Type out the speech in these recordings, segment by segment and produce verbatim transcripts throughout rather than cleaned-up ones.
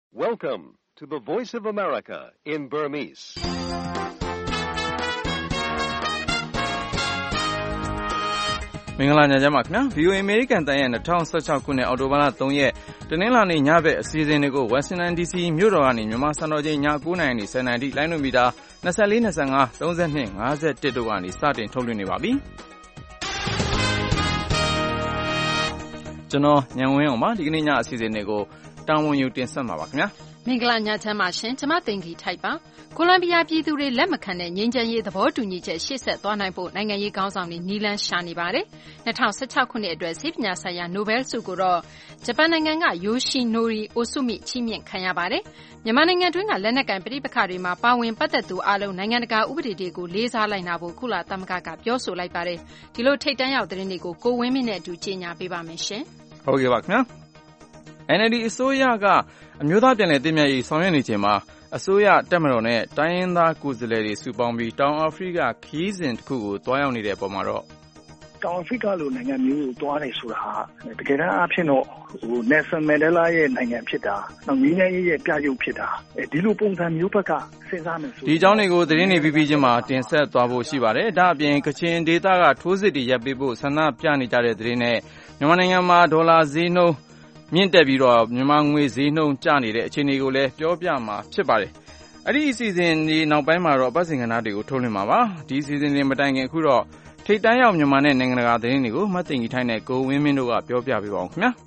Welcome to the Voice of America in Burmese. ။မင်္ဂလာညချမ်းပါခင်ဗျာ ဗီအိုအေ American တန်ရဲ့၂၀၁၆ခုနှစ်အောက်တိုဘာလ၃ရက်တနင်္လာနေ့ညဘက်အစီအစဉ်တွေကို Washington ဒီ စီ မြို့တော်ကနေမြန်မာစံတော်ချိန်ည၉နာရီနေ၁၀နာရီလိုင်းလွှင့်မီတာ၂၄ ၂၅ ၃၂ ၅၁တို့ကနေစတင်ထုတ်လွှင့်နေပါပြီ။ကျွန်တော်ညံဝင်းအောင်ပါဒီကနေ့ညအစီအစဉ်တွေကိုတာဝန်ယူတင်ဆက်မှာပါခင်ဗျာမင်္ဂလာညချမ်းပါရှင်ကျွန်မသိင်္ဂီထိုက်ပါကိုလံဘီယာပြည်သူတွေလက်မခံတဲ့ငြိမ်းချမ်းရေးသဘောတူညီချက်ရှေ့ဆက်သွားနိုင်ဖို့နိုင်ငံရေးခေါင်းဆောင်တွေနီလန်းရှာနေပါတယ်၂၀၁၆ခုနှစ်အတွက်ဆေးပညာဆိုင်ရာနိုဘယ်ဆုကိုတော့ဂျပန်နိုင်ငံကယိုရှိနိုရီအိုဆုမိချီးမြှင့်ခံရပါတယ်မြန်မာနိုင်ငံတွင်းကလက်နက်ကင်ပဋိပက္ခတွေမှာပါဝင်ပတ်သက်သူအလုံးနိုင်ငံတကာဥပဒေတွေကိုလေးစားလိုက်နာဖို့ကုလသမဂ္ဂကပြောဆိုလိုက်ပါတယ်ဒီလိုထိပ်တန်းရောက်သတင်းတွေကိုကိုဝင်းမင်းနဲ့အတူကြေညာပေးပါမယ်ရှင်ဟုတ်ကဲ့ပါခင်ဗျာ အန် အယ်လ် ဒီ အစိုးရကအမျိုးသားပြန်လည်သင့်မြတ်ရေးဆောင်ရွက်နေချိန်မှာအစိုးရတပ်မတော်နဲ့တိုင်းရင်းသားကိုယ်စားလှယ်တွေစုပေါင်းပြီးတောင်အာဖရိကခရီးစဉ်တစ်ခုကိုတွားရောက်နေတဲ့ပုံမှာတော့တောင်အာဖရိကလိုနိုင်ငံမျိုးကိုတွားနေဆိုတာဟာတကယ်တမ်းအဖြစ်တော့ဟို Nelson Mandela ရဲ့နိုင်ငံဖြစ်တာနောက်ငြိမ်းချမ်းရေးရဲ့ပြရုပ်ဖြစ်တာအဲဒီလိုပုံစံမျိုးဘက်ကစဉ်းစားမယ်ဆိုဒီအကြောင်းတွေကိုသတင်းတွေပြီးပြီးချင်းမှာတင်ဆက်သွားဖို့ရှိပါတယ်ဒါအပြင်ကချင်ဒေသကထိုးစစ်တွေရပ်ပေးဖို့ဆန္ဒပြနေကြတဲ့သတင်းနဲ့မြန်မာနိုင်ငံမှာဒေါ်လာဈေးနှုန်းမြင့်တက်ပြီးတော့မြန်မာငွေဈေးနှုန်းကျနေတဲ့အခြေအနေကိုလည်းပြောပြမှာဖြစ်ပါတယ်။အဲ့ဒီအစီအစဉ်ဒီနောက်ပိုင်းမှာတော့အပတ်စဉ်ကဏ္ဍတွေကိုထုတ်လွှင့်မှာပါ။ဒီအစီအစဉ်တွေမတိုင်ခင်အခုတော့ထိပ်တန်းရောက်မြန်မာနဲ့နိုင်ငံတကာသတင်းတွေကိုမသိင်ကြီးထိုင်းနဲ့ကိုဝင်းမင်းတို့ကပြောပြပေးပါအောင်ခင်ဗျာ။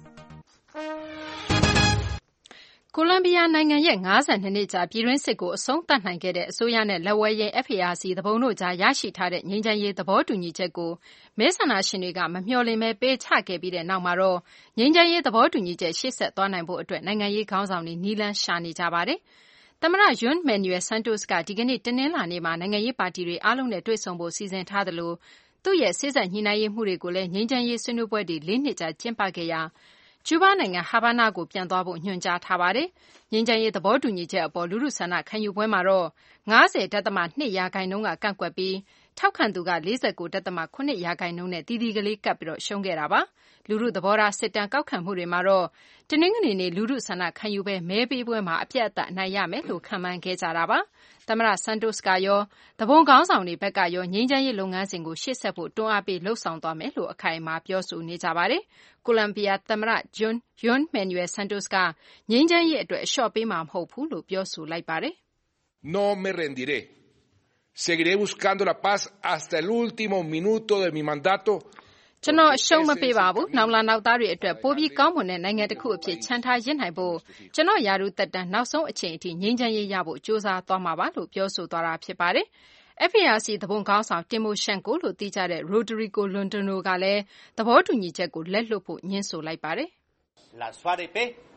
ကိုလံဘီယာနိုင်ငံရဲ့၅၂နှစ်ကြာပြည်တွင်းစစ်ကိုအဆုံးသတ်နိုင်ခဲ့တဲ့အစိုးရနဲ့လက်ဝဲရဲ F A R C သဘုံတို့ကြားရရှိထားတဲ့ငြိမ်းချမ်းရေးသဘောတူညီချက်ကိုမဲဆန္ဒရှင်တွေကမမျှော်လင့်ပဲပေးချခဲ့ပြီးတဲ့နောက်မှာတော့ငြိမ်းချမ်းရေးသဘောတူညီချက်ရှေ့ဆက်သွားနိုင်ဖို့အတွက်နိုင်ငံရေးခေါင်းဆောင်တွေနီလန်းရှာနေကြပါတယ်။သမ္မတ Juan Manuel Santos ကဒီကနေ့တနင်္လာနေ့မှာနိုင်ငံရေးပါတီတွေအားလုံးနဲ့တွေ့ဆုံဖို့စီစဉ်ထားသလိုသူ့ရဲ့စေ့စပ်ညှိနှိုင်းရေးမှုတွေကိုလည်းငြိမ်းချမ်းရေးဆွေးနွေးပွဲတွေလေးနှစ်ကြာကျင်းပခဲ့ရာကျူးဘားနိုင်ငံဟာဗာနာကိုပြန်သွားဖို့ညွှန်ကြားထားပါတယ်။ငြိမ်းချမ်းရေးသဘောတူညီချက်အပေါ်လူထုဆန္ဒခံယူပွဲမှာတော့၅၀.၂ ရာခိုင်နှုန်းကကန့်ကွက်ပြီးထောက်ခံသူက ၄၉.၇ ရာခိုင်နှုန်းနဲ့တီတီကလေးကပ်ပြီးရှုံးခဲ့တာပါ။လူထုသဘောထားစစ်တမ်းကောက်ခံမှုတွေမှာတော့တနင်္ဂနွေနေ့လူထုဆန္ဒခံယူပွဲမဲပေးပွဲမှာအပြတ်အသတ်အနိုင်ရမယ်လို့ခန့်မှန်းခဲ့ကြတာပါ။သမ္မတ Santos ကရောသဘုံခေါင်းဆောင်တွေဘက်ကရောငြိမ်းချမ်းရေးလုပ်ငန်းစဉ်ကိုရှေ့ဆက်ဖို့တွန်းအားပေးလှုပ်ဆောင်သွားမယ်လို့အခိုင်အမာပြောဆိုနေကြပါတယ်။ကိုလံဘီယာသမ္မတ Juan Manuel Santos ကငြိမ်းချမ်းရေးအတွက်အလျှော့ပေးမှာမဟုတ်ဘူးလို့ပြောဆိုလိုက်ပါတယ်။ No me rendiré. Seguiré buscando la paz hasta el último minuto de mi mandato. ကျွန်တော်အရှုံးမပေးပါဘူး။နောက်လာနောက်သားတွေအတွက်ပိုပြီးကောင်းမွန်တဲ့နိုင်ငံတစ်ခုအဖြစ်ချန်ထားရစ်နိုင်ဖို့ကျွန်တော်ယာရုသက်တမ်းနောက်ဆုံးအချိန်အထိငြိမ်းချမ်းရေးရဖို့ကြိုးစားသွားမှာပါလို့ပြောဆိုသွားတာဖြစ်ပါတယ်။ F A R C သဘုံခေါင်းဆောင်တင်မိုရှန်ကိုလို့သိကြတဲ့ Rodrigo Londonio ကလည်းသဘောတူညီချက်ကိုလက်လွတ်ဖို့ညှင်းဆိုလိုက်ပါတယ်။ Las F A R E P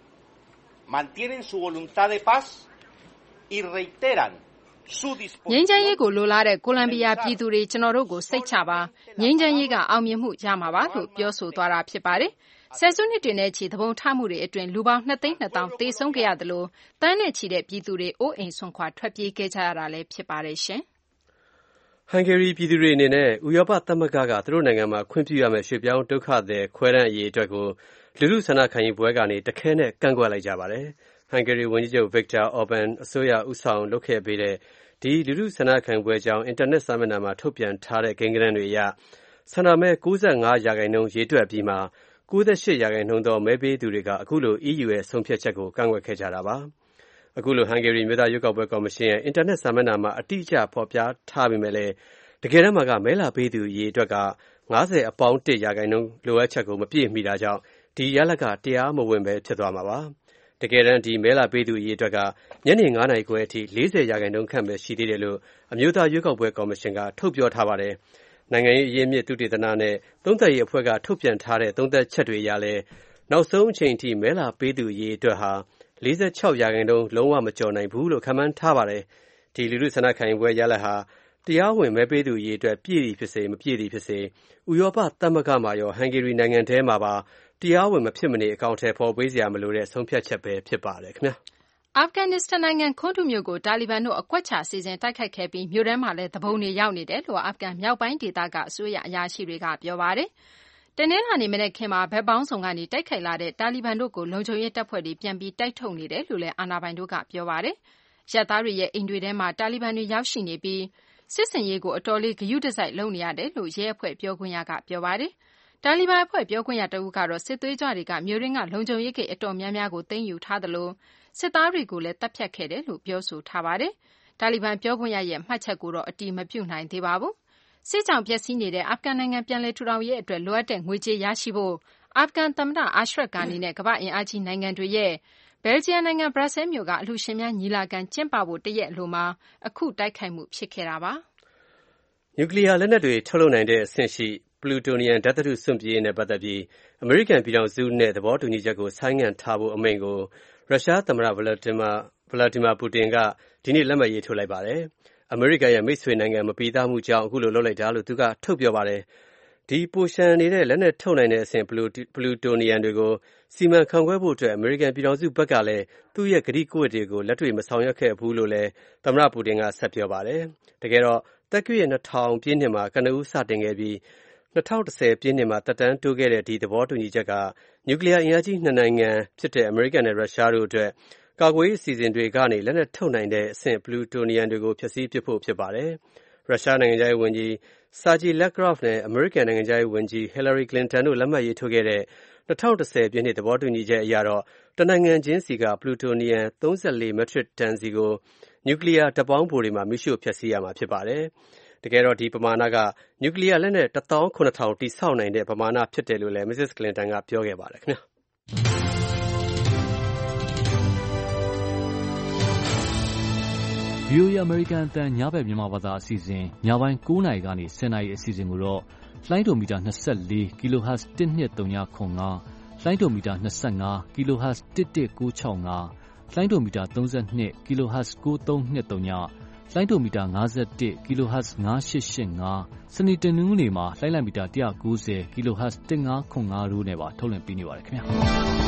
mantienen su voluntad de paz y reiteran ငြိမ်းချမ်းရေးကိုလိုလားတဲ့ကိုလံဘီယာပြည်သူတွေကျွန်တော်တို့ကိုစိတ်ချပါငြိမ်းချမ်းရေးကအောင်မြင်မှုရမှာပါလို့ပြောဆိုသွားတာဖြစ်ပါတယ်ဆယ်စုနှစ်တွင်နဲ့ချီသဘုံထမှုတွေအတွင်းလူပေါင်း၂သိန်း၂သောင်းသေဆုံးခဲ့ရသလိုတန်းနဲ့ချီတဲ့ပြည်သူတွေအိုးအိမ်ဆွန့်ခွာထွက်ပြေးခဲ့ကြရတာလည်းဖြစ်ပါတယ်ရှင်ဟန်ဂေရီပြည်သူတွေအနေနဲ့ဥရောပသမဂ္ဂကသူတို့နိုင်ငံမှာခွင့်ပြုရမယ့်ရွှေ့ပြောင်းဒုက္ခသည်ခွဲတမ်းအရေးအတွက်ကိုလူလူဆန္ဒခံယူပွဲကနေတခဲနဲ့ကန့်ကွက်လိုက်ကြပါတယ်ဟန်ဂေရီဝန်ကြီးချုပ် Viktor Orban အစိုးရဦးဆောင်လုပ်ခဲ့ပေးတဲ့ဒီလူလူဆန္ဒခံပွဲကြောင့်အင်တာနက်စာမျက်နှာမှာထုတ်ပြန်ထားတဲ့ကိန်းဂဏန်းတွေအရဆန္ဒမဲ၉၅ရာခိုင်နှုန်းရေတွက်ပြီးမှ၉၈ရာခိုင်နှုန်းသောမဲပေးသူတွေကအခုလို E U ရဲ့ဆုံးဖြတ်ချက်ကိုကန့်ကွက်ခဲ့ကြတာပါအခုလိုဟန်ဂေရီမြို့သားရွေးကောက်ပွဲကော်မရှင်ရဲ့အင်တာနက်စာမျက်နှာမှာအတိအကျဖော်ပြထားပေမဲ့လည်းတကယ်တမ်းမှာကမဲလာပေးသူရေအတွက်က၅၀အပေါင်း၁ရာခိုင်နှုန်းလိုအပ်ချက်ကိုမပြည့်မီတာကြောင့်ဒီရလဒ်ကတရားမဝင်ပဲဖြစ်သွားမှာပါတကယ်တမ်းဒီမဲလာပေးသူအရေးအတွက်ကညနေ၅နာရီခွဲအထိ၄၀ရာခိုင်နှုန်းခန့်ပဲရှိသေးတယ်လို့အမျိုးသားရွေးကောက်ပွဲကော်မရှင်ကထုတ်ပြောထားပါတယ်။နိုင်ငံရေးအရေးမြစ်သုတေသနနဲ့သုံးသပ်ရေးအဖွဲ့ကထုတ်ပြန်ထားတဲ့သုံးသပ်ချက်တွေအရလည်းနောက်ဆုံးအချိန်အထိမဲလာပေးသူအရေးအတွက်ဟာ၄၆ရာခိုင်နှုန်းလုံးဝမကျော်နိုင်ဘူးလို့ခန့်မှန်းထားပါတယ်။ဒီလူလူဆန္ဒခံယူပွဲရလဒ်ဟာတရားဝင်မဲပေးသူအရေးအတွက်ပြည့်သည်ဖြစ်စေမပြည့်သည်ဖြစ်စေဥရောပသမဂ္ဂမှာရောဟန်ဂေရီနိုင်ငံထဲမှာပါတရားဝင်မဖြစ်မနေအကောင့်ထဲပေါ်ပေးစရာမလိုတဲ့ဆုံးဖြတ်ချက်ပဲဖြစ်ပါတယ်ခင်ဗျာအာဖဂန်နစ္စတန်နိုင်ငံခွန်းတူမြို့ကိုတာလီဘန်တို့အကွက်ချစီစဉ်တိုက်ခိုက်ခဲ့ပြီးမြို့ထဲမှာလည်းသဘုံတွေရောက်နေတယ်လို့အာဖဂန်မြောက်ပိုင်းဒေသကအစိုးရအရာရှိတွေကပြောပါတယ်။တနင်္လာနေ့မနက်ခင်းမှာဘက်ပေါင်းစုံကနေတိုက်ခိုက်လာတဲ့တာလီဘန်တို့ကိုလုံခြုံရေးတပ်ဖွဲ့တွေပြန်ပြီးတိုက်ထုတ်နေတယ်လို့လည်းအာဏာပိုင်တို့ကပြောပါတယ်။ရဲသားတွေရဲ့အိမ်တွေထဲမှာတာလီဘန်တွေရောက်ရှိနေပြီးစစ်စင်ရေးကိုအတော်လေးဂရုတစိုက်လုပ်နေရတယ်လို့ရဲအဖွဲ့ပြောခွင့်ရကပြောပါတယ်။တာလီဘန်အဖွဲ့ပြောခွင့်ရတဦးကတော့စစ်သွေးကြွတွေကမြို့ရင်းကလုံခြုံရေးဂိတ်အတော်များများကိုသိမ်းယူထားသလိုစစ်သားတွေကိုလည်းတပ်ဖြတ်ခဲ့တယ်လို့ပြောဆိုထားပါတယ်။တာလီဘန်ပြောခွင့်ရရဲ့မှတ်ချက်ကိုတော့အတိမပြုနိုင်သေးပါဘူး။စစ်ကြောင့်ပျက်စီးနေတဲ့အာဖဂန်နိုင်ငံပြန်လည်ထူထောင်ရေးအတွက်လိုအပ်တဲ့ငွေကြေးရရှိဖို့အာဖဂန်သမ္မတအာရှရတ်ဂါနီနဲ့ကမ္ဘာ့အင်အားကြီးနိုင်ငံတွေရဲ့ဘယ်လ်ဂျီယံနိုင်ငံဘရပ်ဆဲမြို့ကအလှူရှင်များညီလာခံကျင်းပဖို့တရက်အလိုမှာအခုတိုက်ခိုက်မှုဖြစ်ခဲ့တာပါ။နျူကလ িয়ার လက်နက်တွေထုတ်လုပ်နိုင်တဲ့အဆင့်ရှိပလူတိုနီယမ်ဓာတ်သတ္တုစွန့်ပစ်ရေးနဲ့ပတ်သက်ပြီးအမေရိကန်ပြည်ထောင်စုနဲ့သဘောတူညီချက်ကိုဆိုင်းငံ့ထားဖို့အမိန့်ကိုရုရှားသမ္မတဗလာဒီမာဗလာဒီမာပူတင်ကဒီနေ့လက်မှတ်ရေးထိုးလိုက်ပါတယ်။အမေရိကန်ရဲ့မိတ်ဆွေနိုင်ငံမပြီးသားမှုကြောင့်အခုလိုလုပ်လိုက်တာလို့သူကထုတ်ပြောပါတယ်။ဒီပိုရှန်နေတဲ့လက်နက်ထုတ်နိုင်တဲ့အဆင့်ပလူပလူတိုနီယမ်တွေကိုစီမံခန့်ခွဲဖို့အတွက်အမေရိကန်ပြည်ထောင်စုဘက်ကလည်းသူ့ရဲ့ကတိကဝတ်တွေကိုလက်တွေ့မဆောင်ရွက်ခဲ့ဘူးလို့လည်းသမ္မတပူတင်ကဆက်ပြောပါတယ်။တကယ်တော့တက်ကွေရဲ့၂၀၀၀ပြည့်နှစ်မှာကနဦးစတင်ခဲ့ပြီး၂၀၁၀ပြည့်နှစ်မှာတက်တန်းတိုးခဲ့တဲ့ဒီသဘောတူညီချက်ကနျူကလ িয়ার အင်အားကြီးနှစ်နိုင်ငံဖြစ်တဲ့အမေရိကန်နဲ့ရုရှားတို့အတွက်ကာကွယ်ရေးအစီအစဉ်တွေကနေလက်နက်ထုတ်နိုင်တဲ့အဆင့်ပလူတိုနီယမ်တွေကိုဖျက်ဆီးပစ်ဖို့ဖြစ်ပါတယ်။ရုရှားနိုင်ငံခြားရေးဝန်ကြီးဆာဂျီလက်ဂရော့ဖ်နဲ့အမေရိကန်နိုင်ငံခြားရေးဝန်ကြီးဟီလာရီကလင်တန်တို့လက်မှတ်ရေးထိုးခဲ့တဲ့၂၀၁၀ပြည့်နှစ်သဘောတူညီချက်အရတော့တနိုင်ငံချင်းစီကပလူတိုနီယမ်၃၄မက်ထရစ်တန်စီကိုနျူကလ িয়ার ဓာတ်ပေါင်းဖိုတွေမှာမိရှို့ဖျက်ဆီးရမှာဖြစ်ပါတယ်။တကယ်တော့ဒီပမာဏကနျူကလ িয়ার လက်နက်၁၇၀၀၀တည်ဆောက်နိုင်တဲ့ပမာဏဖြစ်တယ်လို့လည်းမစ္စစ်ကလင်တန်ကပြောခဲ့ပါတယ်ခင်ဗျာ။ဗွီအိုအေ American အသံညဘက်မြန်မာဘာသာအစီအစဉ်ညပိုင်း၉နာရီကနေ၁၀နာရီအစီအစဉ်ကိုတော့လိုင်းဒိုမီတာ၂၄ kHz ၁၂၃၅ လိုင်းဒိုမီတာ၂၅ kHz ၁၁၉၆၅လိုင်းဒိုမီတာ၃၂ kHz ၉၃၂၃လိုင်းဒိုမီတာ၅၁ kHz ၅၈၈၅စနေတနင်္ဂနွေမှာလိုင်းလံမီတာ၁၉၀ kHz ၁၅၇၅တို့နဲ့ပါထုတ်လွှင့်ပေးနေပါတယ်ခင်ဗျာ။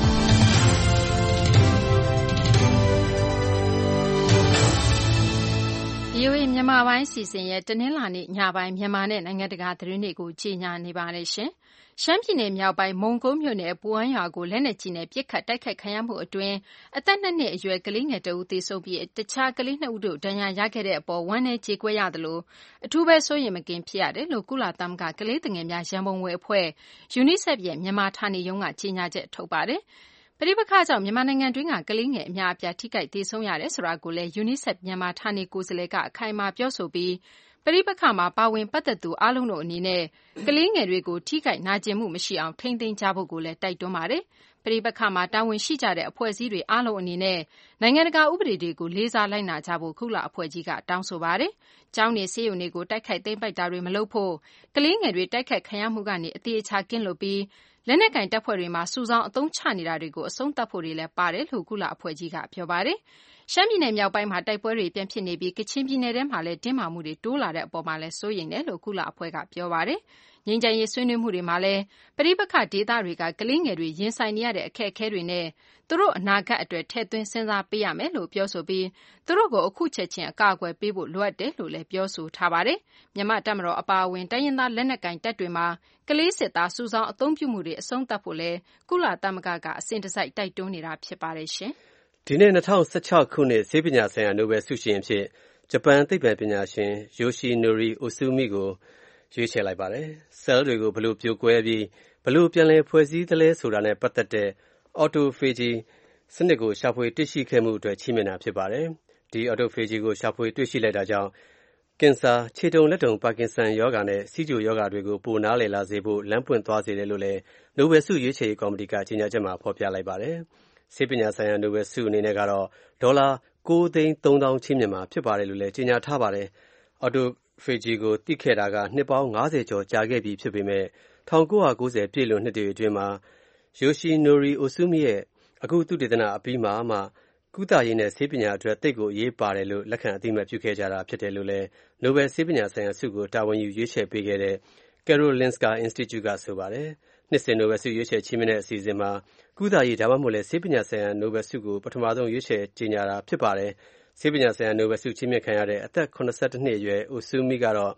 ဗွီအိုအေမြန်မာပိုင်းအစီအစဉ်ရဲ့တနင်္လာနေ့ညပိုင်းမြန်မာနဲ့နိုင်ငံတကာသတင်းတွေကိုကြီးညာနေပါတယ်ရှင်။ရှမ်းပြည်နယ်မြောက်ပိုင်းမုံကိုးမြို့နယ်ပူအမ်းရွာကိုလက်နက်ကြီးနဲ့ပစ်ခတ်တိုက်ခိုက်ခံရမှုအတွင်းအသက်၂နှစ်အရွယ်ကလေးငယ်တဦးသေဆုံးပြီးတခြားကလေးနှစ်ဦးတို့ဒဏ်ရာရခဲ့တဲ့အပေါ်ဝမ်းနည်းကြေကွဲရသလိုအထူးပဲစိုးရိမ်မကင်းဖြစ်ရတယ်လို့ကုလသမဂ္ဂကလေးသူငယ်များရန်ပုံငွေအဖွဲ့ UNICEF ရဲ့မြန်မာဌာနေရုံးကကြေညာချက်ထုတ်ပါတယ်။ပဋိပက္ခကြောင့်မြန်မာနိုင်ငံတွင်းကကလေးငယ်အများအပြားထိခိုက်သေဆုံးရတယ်ဆိုတာကိုလည်း UNICEF မြန်မာဌာနေကိုယ်စားလှယ်ကအခိုင်အမာပြောဆိုပြီးပဋိပက္ခမှာပါဝင်ပတ်သက်သူအားလုံးတို့အနေနဲ့ကလေးငယ်တွေကိုထိခိုက်နာကျင်မှုမရှိအောင်ထိန်းသိမ်းကြဖို့ကိုလည်းတိုက်တွန်းပါတယ်။ပဋိပက္ခမှာတာဝန်ရှိကြတဲ့အဖွဲ့အစည်းတွေအားလုံးအနေနဲ့နိုင်ငံတကာဥပဒေတွေကိုလေးစားလိုက်နာကြဖို့ကုလအဖွဲ့ကြီးကတောင်းဆိုပါတယ်။ကျောင်းနေဆေးရုံတွေကိုတိုက်ခိုက်သိမ်းပိုက်တာတွေမလုပ်ဖို့ကလေးငယ်တွေတိုက်ခိုက်ခံရမှုကနေအသေးအချာကင်းလွတ်ပြီးလက်နက်ကင်တပ်ဖွဲ့တွေမှာစုဆောင်းအသုံးချနေတာတွေကိုအဆုံးသတ်ဖို့တွေလည်းပါတယ်လို့ကုလအဖွဲ့ကြီးကပြောပါတယ်။ရှမ်းပြည်နယ်မြောက်ပိုင်းမှာတိုက်ပွဲတွေပြန်ဖြစ်နေပြီးကချင်ပြည်နယ်ထဲမှာလည်းတင်းမာမှုတွေတိုးလာတဲ့အပေါ်မှာလည်းစိုးရိမ်တယ်လို့ကုလအဖွဲ့ကပြောပါတယ်။ငြိမ်းချမ်းရေးဆွေးနွေးမှုတွေမှာလည်းပဋိပက္ခဒေသတွေကကလေးငယ်တွေရင်ဆိုင်နေရတဲ့အခက်အခဲတွေနဲ့သူတို့အနာဂတ်အတွက်ထည့်သွင်းစဉ်းစားပေးရမယ်လို့ပြောဆိုပြီးသူတို့ကိုအခုချက်ချင်းအကာအကွယ်ပေးဖို့လိုအပ်တယ်လို့လည်းပြောဆိုထားပါတယ်။မြန်မာတပ်မတော်အပါအဝင်တိုင်းရင်းသားလက်နက်ကိုင်တပ်တွေမှာကလေးစစ်သားစုဆောင်းအသုံးပြုမှုတွေအဆုံးသတ်ဖို့လည်းကုလသမဂ္ဂကအစဉ်တစိုက်တိုက်တွန်းနေတာဖြစ်ပါတယ်ရှင်။ဒီနေ့၂၀၁၆ခုနှစ်ဆေးပညာဆိုင်ရာနိုဘယ်ဆုရှင်အဖြစ်ဂျပန်သိပ္ပံပညာရှင်ယိုရှိနိုရီအိုဆူမီကိုရွေးချယ်လိုက်ပါတယ်။ဆဲလ်တွေကိုဘယ်လိုပြိုကွဲပြီးဘယ်လိုပြန်လည်ဖွဲ့စည်းသလဲဆိုတာနဲ့ပတ်သက်တဲ့ autophagy စနစ်ကိုရှာဖွေတွေ့ရှိခဲ့မှုအတွက်ချီးမြှင့်တာဖြစ်ပါတယ်။ဒီ autophagy ကိုရှာဖွေတွေ့ရှိလိုက်တာကြောင့်ကင်ဆာခြေတုံလက်တုံပါကင်ဆန်ရောဂါနဲ့ဆီးချိုရောဂါတွေကိုပိုနားလည်လာစေဖို့လမ်းပွင့်သွားစေတယ်လို့လည်းနိုဘယ်ဆုရွေးချယ်ရေးကော်မတီကကြေညာချက်မှာဖော်ပြလိုက်ပါတယ်။ဆေးပညာဆိုင်ရာနိုဘယ်ဆုအနေနဲ့ကတော့ဒေါ်လာ၉သိန်း၃သောင်းချီးမြှင့်မှာဖြစ်ပါတယ်လို့လည်းကြေညာထားပါတယ်။ autophagy ကိုသိခဲ့တာကနှစ်ပေါင်း၅၀ကျော်ကြာခဲ့ပြီဖြစ်ပေမဲ့၁၉၉၀ပြည့်လွန်နှစ်တွေအတွင်းမှာယိုရှိနိုရီအိုဆူမီရဲ့အခုသုတေသနအပြီးမှာမှကုသရေးနဲ့ဆေးပညာအတွက်သိပ်ကိုအရေးပါတယ်လို့လက်ခံအသိအမှတ်ပြုခဲ့ကြတာဖြစ်တယ်လို့လည်းနိုဘယ်ဆေးပညာဆိုင်ရာဆုကိုတာဝန်ယူရွေးချယ်ပေးခဲ့တဲ့ Karolinska Institute ကဆိုပါတယ်။နှစ်စဉ်နိုဘယ်ဆုရွေးချယ်ချီးမြှင့်တဲ့အစီအစဉ်မှာကုသရေးဒါမှမဟုတ်လည်းဆေးပညာဆိုင်ရာနိုဘယ်ဆုကိုပထမဆုံးရွေးချယ်ကြေညာတာဖြစ်ပါတယ်။ဆေးပညာဆိုင်ရာနိုဘယ်ဆုချီးမြှင့်ခံရတဲ့အသက်၇၁နှစ်အရွယ်အိုဆူမီကတော့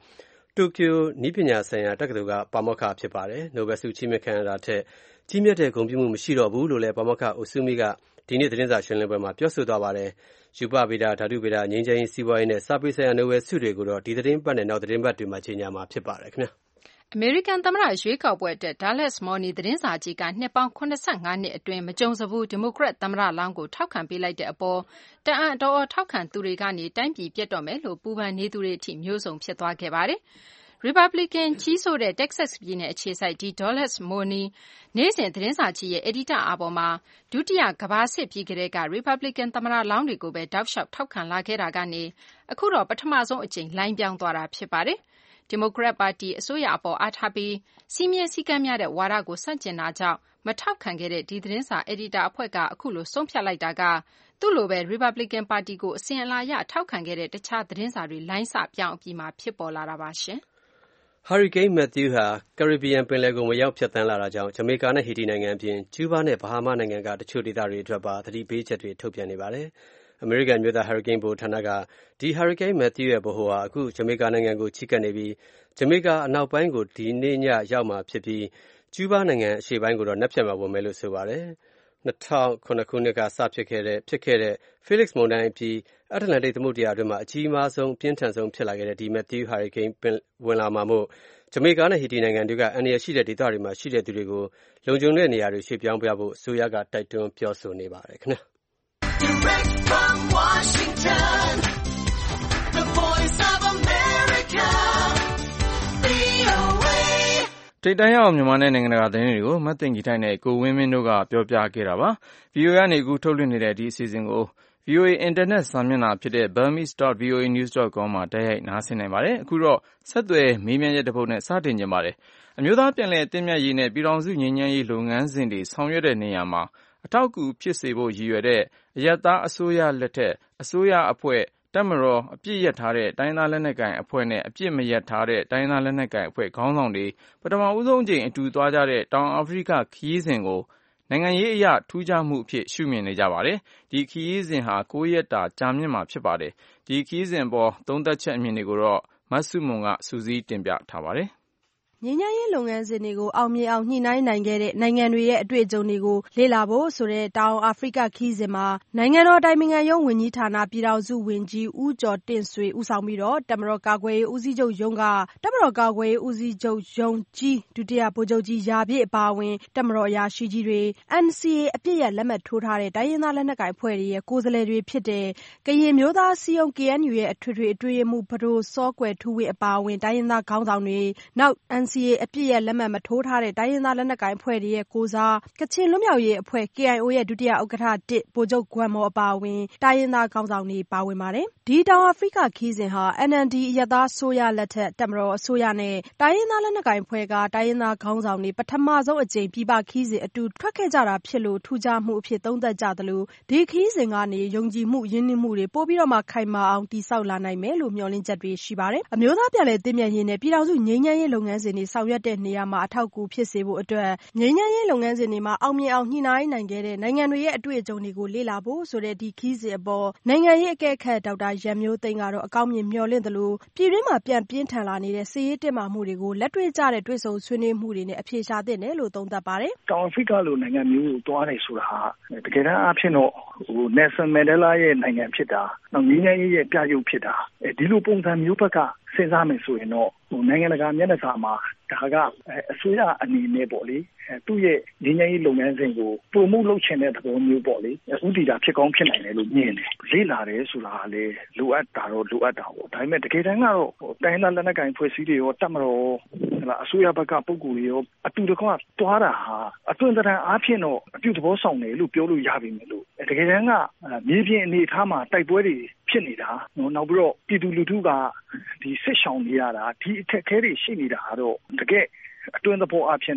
တိုကျိုနည်းပညာဆိုင်ရာတက္ကသိုလ်ကပါမောက္ခဖြစ်ပါတယ်။နိုဘယ်ဆုချီးမြှင့်ခံရတာထက်ကြီးမြတ်တဲ့ဂုဏ်ပြုမှုမရှိတော့ဘူးလို့လည်းပါမောက္ခအိုဆူမီကဒီနေ့သတင်းစာရှင်းလင်းပွဲမှာပြောဆိုသွားပါတယ်။ရူပဗေဒဓာတုဗေဒငြိမ်းချမ်းရေးစီးပွားရေးနဲ့စာပေဆိုင်ရာနိုဘယ်ဆုတွေကိုတော့ဒီသတင်းပတ်နဲ့နောက်သတင်းပတ်တွေမှာကြေညာမှာဖြစ်ပါတယ်ခင်ဗျာအမေရိကန်သမ္မတရွေးကောက်ပွဲအတွက် Dallas Morning သတင်းစာကြီးကနှစ်ပေါင်း၇၅နှစ်အတွင်းမကြုံစဘူးဒီမိုကရက်သမ္မတလောင်းကိုထောက်ခံပေးလိုက်တဲ့အပေါ်တအံ့တော်ထောက်ခံသူတွေကနေတိုင်းပြည်ပြတ်တော့မယ်လို့ပူပန်နေသူတွေအထိမျိုးစုံဖြစ်သွားခဲ့ပါတယ်။ Republican ကြီးစိုးတဲ့ Texas ပြည်နယ်အခြေစိုက်ဒီ Dallas Morning နေ့စဉ်သတင်းစာကြီးရဲ့အယ်ဒီတာအာဘော်မှာဒုတိယကမ္ဘာစစ်ပြီးကတည်းက Republican သမ္မတလောင်းတွေကိုပဲတောက်လျှောက်ထောက်ခံလာခဲ့တာကနေအခုတော့ပထမဆုံးအကြိမ်လိုင်းပြောင်းသွားတာဖြစ်ပါတယ်။ဒီမိုကရက်ပါတီအစိုးရအပေါ်အားထားပြီးစီးမြဲစည်းကမ်းများတဲ့ဝါဒကိုဆန့်ကျင်တာကြောင့်မထောက်ခံခဲ့တဲ့ဒီသတင်းစာအယ်ဒီတာအဖွဲ့ကအခုလိုဆုံးဖြတ်လိုက်တာကသူ့လိုပဲ Republican ပါတီကိုအစဉ်အလာအရထောက်ခံခဲ့တဲ့တခြားသတင်းစာတွေလိုင်းစပြောင်းအပြီးမှာဖြစ်ပေါ်လာတာပါရှင်။ဟာရီကိန်းမက်သျူးဟာကာရစ်ဘီယံပင်လယ်ကိုဝင်ရောက်ဖြတ်သန်းလာတာကြောင့်ဂျမေကာနဲ့ဟီတီနိုင်ငံအပြင်ကျူးဘားနဲ့ဘာဟာမာနိုင်ငံကတချို့ဒေသတွေအတွက်ပါသတိပေးချက်တွေထုတ်ပြန်နေပါတယ်။အမေရိကန်မြို့သားဟာရီကိန်းဗဟိုဌာနကဒီဟာရီကိန်းမက်သျူးရဲ့ဗဟိုဟာအခုဂျမေကာနိုင်ငံကိုချဉ်းကပ်နေပြီးဂျမေကာအနောက်ပိုင်းကိုဒီနေ့ညရောက်မှာဖြစ်ပြီးကျူးဘားနိုင်ငံအရှေ့ပိုင်းကိုတော့နက်ဖြန်မှာဝင်မယ်လို့ဆိုပါတယ်။၂၀၀၇ခုနှစ်ကစဖြစ်ခဲ့တဲ့ဖြစ်ခဲ့တဲ့ Felix မုန်တိုင်းအပြီးအတ္တလန္တိတ်သမုဒ္ဒရာအတွင်းမှာအကြီးမားဆုံးပြင်းထန်ဆုံးဖြစ်လာခဲ့တဲ့ဒီမက်သျူးဟာရီကိန်းဝင်လာမှာမို့ဂျမေကာနဲ့ဟီတီနိုင်ငံတွေကအန္တရာယ်ရှိတဲ့ဒေသတွေမှာရှိတဲ့သူတွေကိုလုံခြုံတဲ့နေရာတွေရွှေ့ပြောင်းပြဖို့အစိုးရကတိုက်တွန်းပြောဆိုနေပါတယ်ခင်ဗျာ Direct from Washington The Voice of America ထိပ်တန်းရောက်မြန်မာနဲ့နိုင်ငံတကာသတင်းတွေကိုမသိင်္ဂီထိုက်နဲ့ကိုဝင်းမင်းတို့ကပြောပြခဲ့တာပါ ဗွီအိုအေ ကနေအခုထုတ်လွှင့်နေတဲ့ဒီအစီအစဉ်ကို ဗွီအိုအေ အင်တာနက်စာမျက်နှာဖြစ်တဲ့ burmese dot v o a news dot com မှာတိုက်ရိုက်နားဆင်နိုင်ပါတယ်အခုတော့ဆက်သွယ်မေးမြန်းချက်တစ်ပုဒ်နဲ့စတင်ကြပါတယ်အမျိုးသားပြန်လည်သင့်မြတ်ရေးနဲ့ပြည်ထောင်စုငြိမ်းချမ်းရေးလုပ်ငန်းစဉ်တွေဆောင်ရွက်တဲ့နေရာမှာအထောက်အကူဖြစ်စေဖို့ရည်ရွယ်တဲ့အရပ်သားအစိုးရလက်ထက်အစိုးရအဖွဲ့တပ်မတော်အပြစ်ရပ်ထားတဲ့တိုင်းသားလက်နက်ကိုင်အဖွဲ့နဲ့အပြစ်မရပ်ထားတဲ့တိုင်းသားလက်နက်ကိုင်အဖွဲ့ခေါင်းဆောင်တွေပထမဦးဆုံးအကြိမ်အတူသွားကြတဲ့တောင်အာဖရိကခရီးစဉ်ကိုနိုင်ငံရေးအရထူးခြားမှုအဖြစ်ရှုမြင်နေကြပါတယ်ဒီခရီးစဉ်ဟာ၉ရက်တာကြာမြင့်မှာဖြစ်ပါတယ်ဒီခရီးစဉ်ပေါ်သုံးသပ်ချက်အမြင်တွေကိုတော့မဆုမွန်ကစူးစီးတင်ပြထားပါတယ်ငြိမ်းချမ်းရေးလုပ်ငန်းစဉ်တွေကိုအောင်မြင်အောင်ညှိနှိုင်းနိုင်ခဲ့တဲ့နိုင်ငံတွေရဲ့အတွေ့အကြုံတွေကိုလေ့လာဖို့ဆိုတဲ့တောင်အာဖရိကခရီးစဉ်မှာနိုင်ငံတော်တိုင်ပင်ခံရုံးဝန်ကြီးဌာနပြည်ထောင်စုဝန်ကြီးဦးကျော်တင့်ဆွေဦးဆောင်ပြီးတော့တပ်မတော်ကာကွယ်ရေးဦးစီးချုပ်ရုံးကတပ်မတော်ကာကွယ်ရေးဦးစီးချုပ်ရုံးကြီးဒုတိယဗိုလ်ချုပ်ကြီးရာပြည့်အပါအဝင်တပ်မတော်အရာရှိကြီးတွေ အန် စီ အေ အပြစ်ရလက်မှတ်ထိုးထားတဲ့တိုင်းရင်းသားလက်နက်ကိုင်အဖွဲ့တွေရဲ့ကိုယ်စားလှယ်တွေဖြစ်တဲ့ကရင်မျိုးသားစည်းရုံး ကေအန်ယူ ရဲ့အထွေထွေအတွင်းရေးမှူးပဒိုစောကွယ်ထူးဝင်းအပါအဝင်တိုင်းရင်းသားခေါင်းဆောင်တွေနောက် အန် စီ အေ အပြစ်ရလက်မှတ်မထိုးထားတဲ့တိုင်းရင်းသားလက်နက်ကိုင်အဖွဲ့တွေရဲ့ကိုယ်စားကချင်လွတ်မြောက်ရေးအဖွဲ့ ကေအိုင်အို ရဲ့ဒုတိယဥက္ကဋ္ဌတစ်ဗိုလ်ချုပ်ဂွမ်မော်အပါအဝင်တိုင်းရင်းသားခေါင်းဆောင်တွေပါဝင်ပါတယ်ဒီတောင်အာဖရိကခရီးစဉ်ဟာ အန် အယ်လ် ဒီ အရပ်သားအစိုးရလက်ထက်တပ်မတော်အစိုးရနဲ့တိုင်းရင်းသားလက်နက်ကိုင်အဖွဲ့ကတိုင်းရင်းသားခေါင်းဆောင်တွေပထမဆုံးအကြိမ်ပြည်ပခရီးစဉ်အတူထွက်ခဲ့ကြတာဖြစ်လို့ထူးခြားမှုအဖြစ်သုံးသပ်ကြသလိုဒီခရီးစဉ်ကနေယုံကြည်မှုရင်းနှီးမှုတွေပိုပြီးတော့မှခိုင်မာအောင်တည်ဆောက်လာနိုင်မယ်လို့မျှော်လင့်ချက်တွေရှိပါတယ်အမျိုးသားပြန်လည်သင့်မြတ်ရေးနဲ့ပြည်ထောင်စုငြိမ်းချမ်းရေးလုပ်ငန်းစဉ်တွေဆောင်ရွက်တဲ့နေရာမှာအထောက်အကူဖြစ်စေဖို့အတွက်ငြိမ်းချမ်းရေးလုပ်ငန်းစဉ်တွေမှာအောင်မြင်အောင်ညှိနှိုင်းနိုင်ခဲ့တဲ့နိုင်ငံတွေရဲ့အတွေ့အကြုံတွေကိုလေ့လာဖို့ဆိုတဲ့ဒီခရီးစဉ်အပေါ်နိုင်ငံရေးအကဲခတ်ဒေါက်တာရန်မျိုးသိန်းကတော့အကောင်းမြင်မျှော်လင့်သလိုပြည်တွင်းမှာပြန်ပြင်းထန်လာနေတဲ့စစ်ရေးတင်းမာမှုတွေကိုလက်တွေ့ကျတဲ့တွေ့ဆုံဆွေးနွေးမှုတွေနဲ့အဖြေရှာသင့်တယ်လို့သုံးသပ်ပါတယ်တောင်အာဖရိကလိုနိုင်ငံမျိုးကိုတွားနေဆိုတာဟာတကယ်တမ်းအဖြစ်တော့ဟို Nelson Mandela ရဲ့နိုင်ငံဖြစ်တာနောက်ငြိမ်းချမ်းရေးရဲ့ပြရုပ်ဖြစ်တာအဲဒီလိုပုံစံမျိုးဘက်ကစဉ်းစားမယ်ဆိုရင်တော့ဟိုနိုင်ငံတကာမျက်နှာစာမှာဒါကအစိုးရအနေနဲ့ပေါ့လေသူ့ရဲ့ငြိမ်းချမ်းရေးလုပ်ငန်းစဉ်ကိုပုံမှုလုပ်ချင်တဲ့သဘောမျိုးပေါ့လေဥတီတာဖြစ်ကောင်းဖြစ်နိုင်တယ်လို့မြင်တယ်လေ့လာတယ်ဆိုတာကလေလိုအပ်တာတော့လိုအပ်တာပေါ့ဒါပေမဲ့တကယ်တမ်းကတော့တိုင်းသားလက်နက်ကိုင်ဖွဲ့စည်းတွေရောတပ်မတော်ဟလာအစိုးရဘက်ကပုံကူတွေရောအတူတကွတွားတာဟာအတွင်းတရံအားဖြင့်တော့အပြုသဘောဆောင်တယ်လို့ပြောလို့ရပြီမယ်လို့တကယ်တမ်းကမြေပြင်အနေအထားမှာတိုက်ပွဲတွေဖြစ်နေတာနော်နောက်ပြီးတော့ပြည်သူလူထုကဒီစစ်ဆောင်နေရတာဒီအခက်အခဲတွေရှိနေတာကတော့တကယ်အတွင်းသဘောအဖြစ်တော့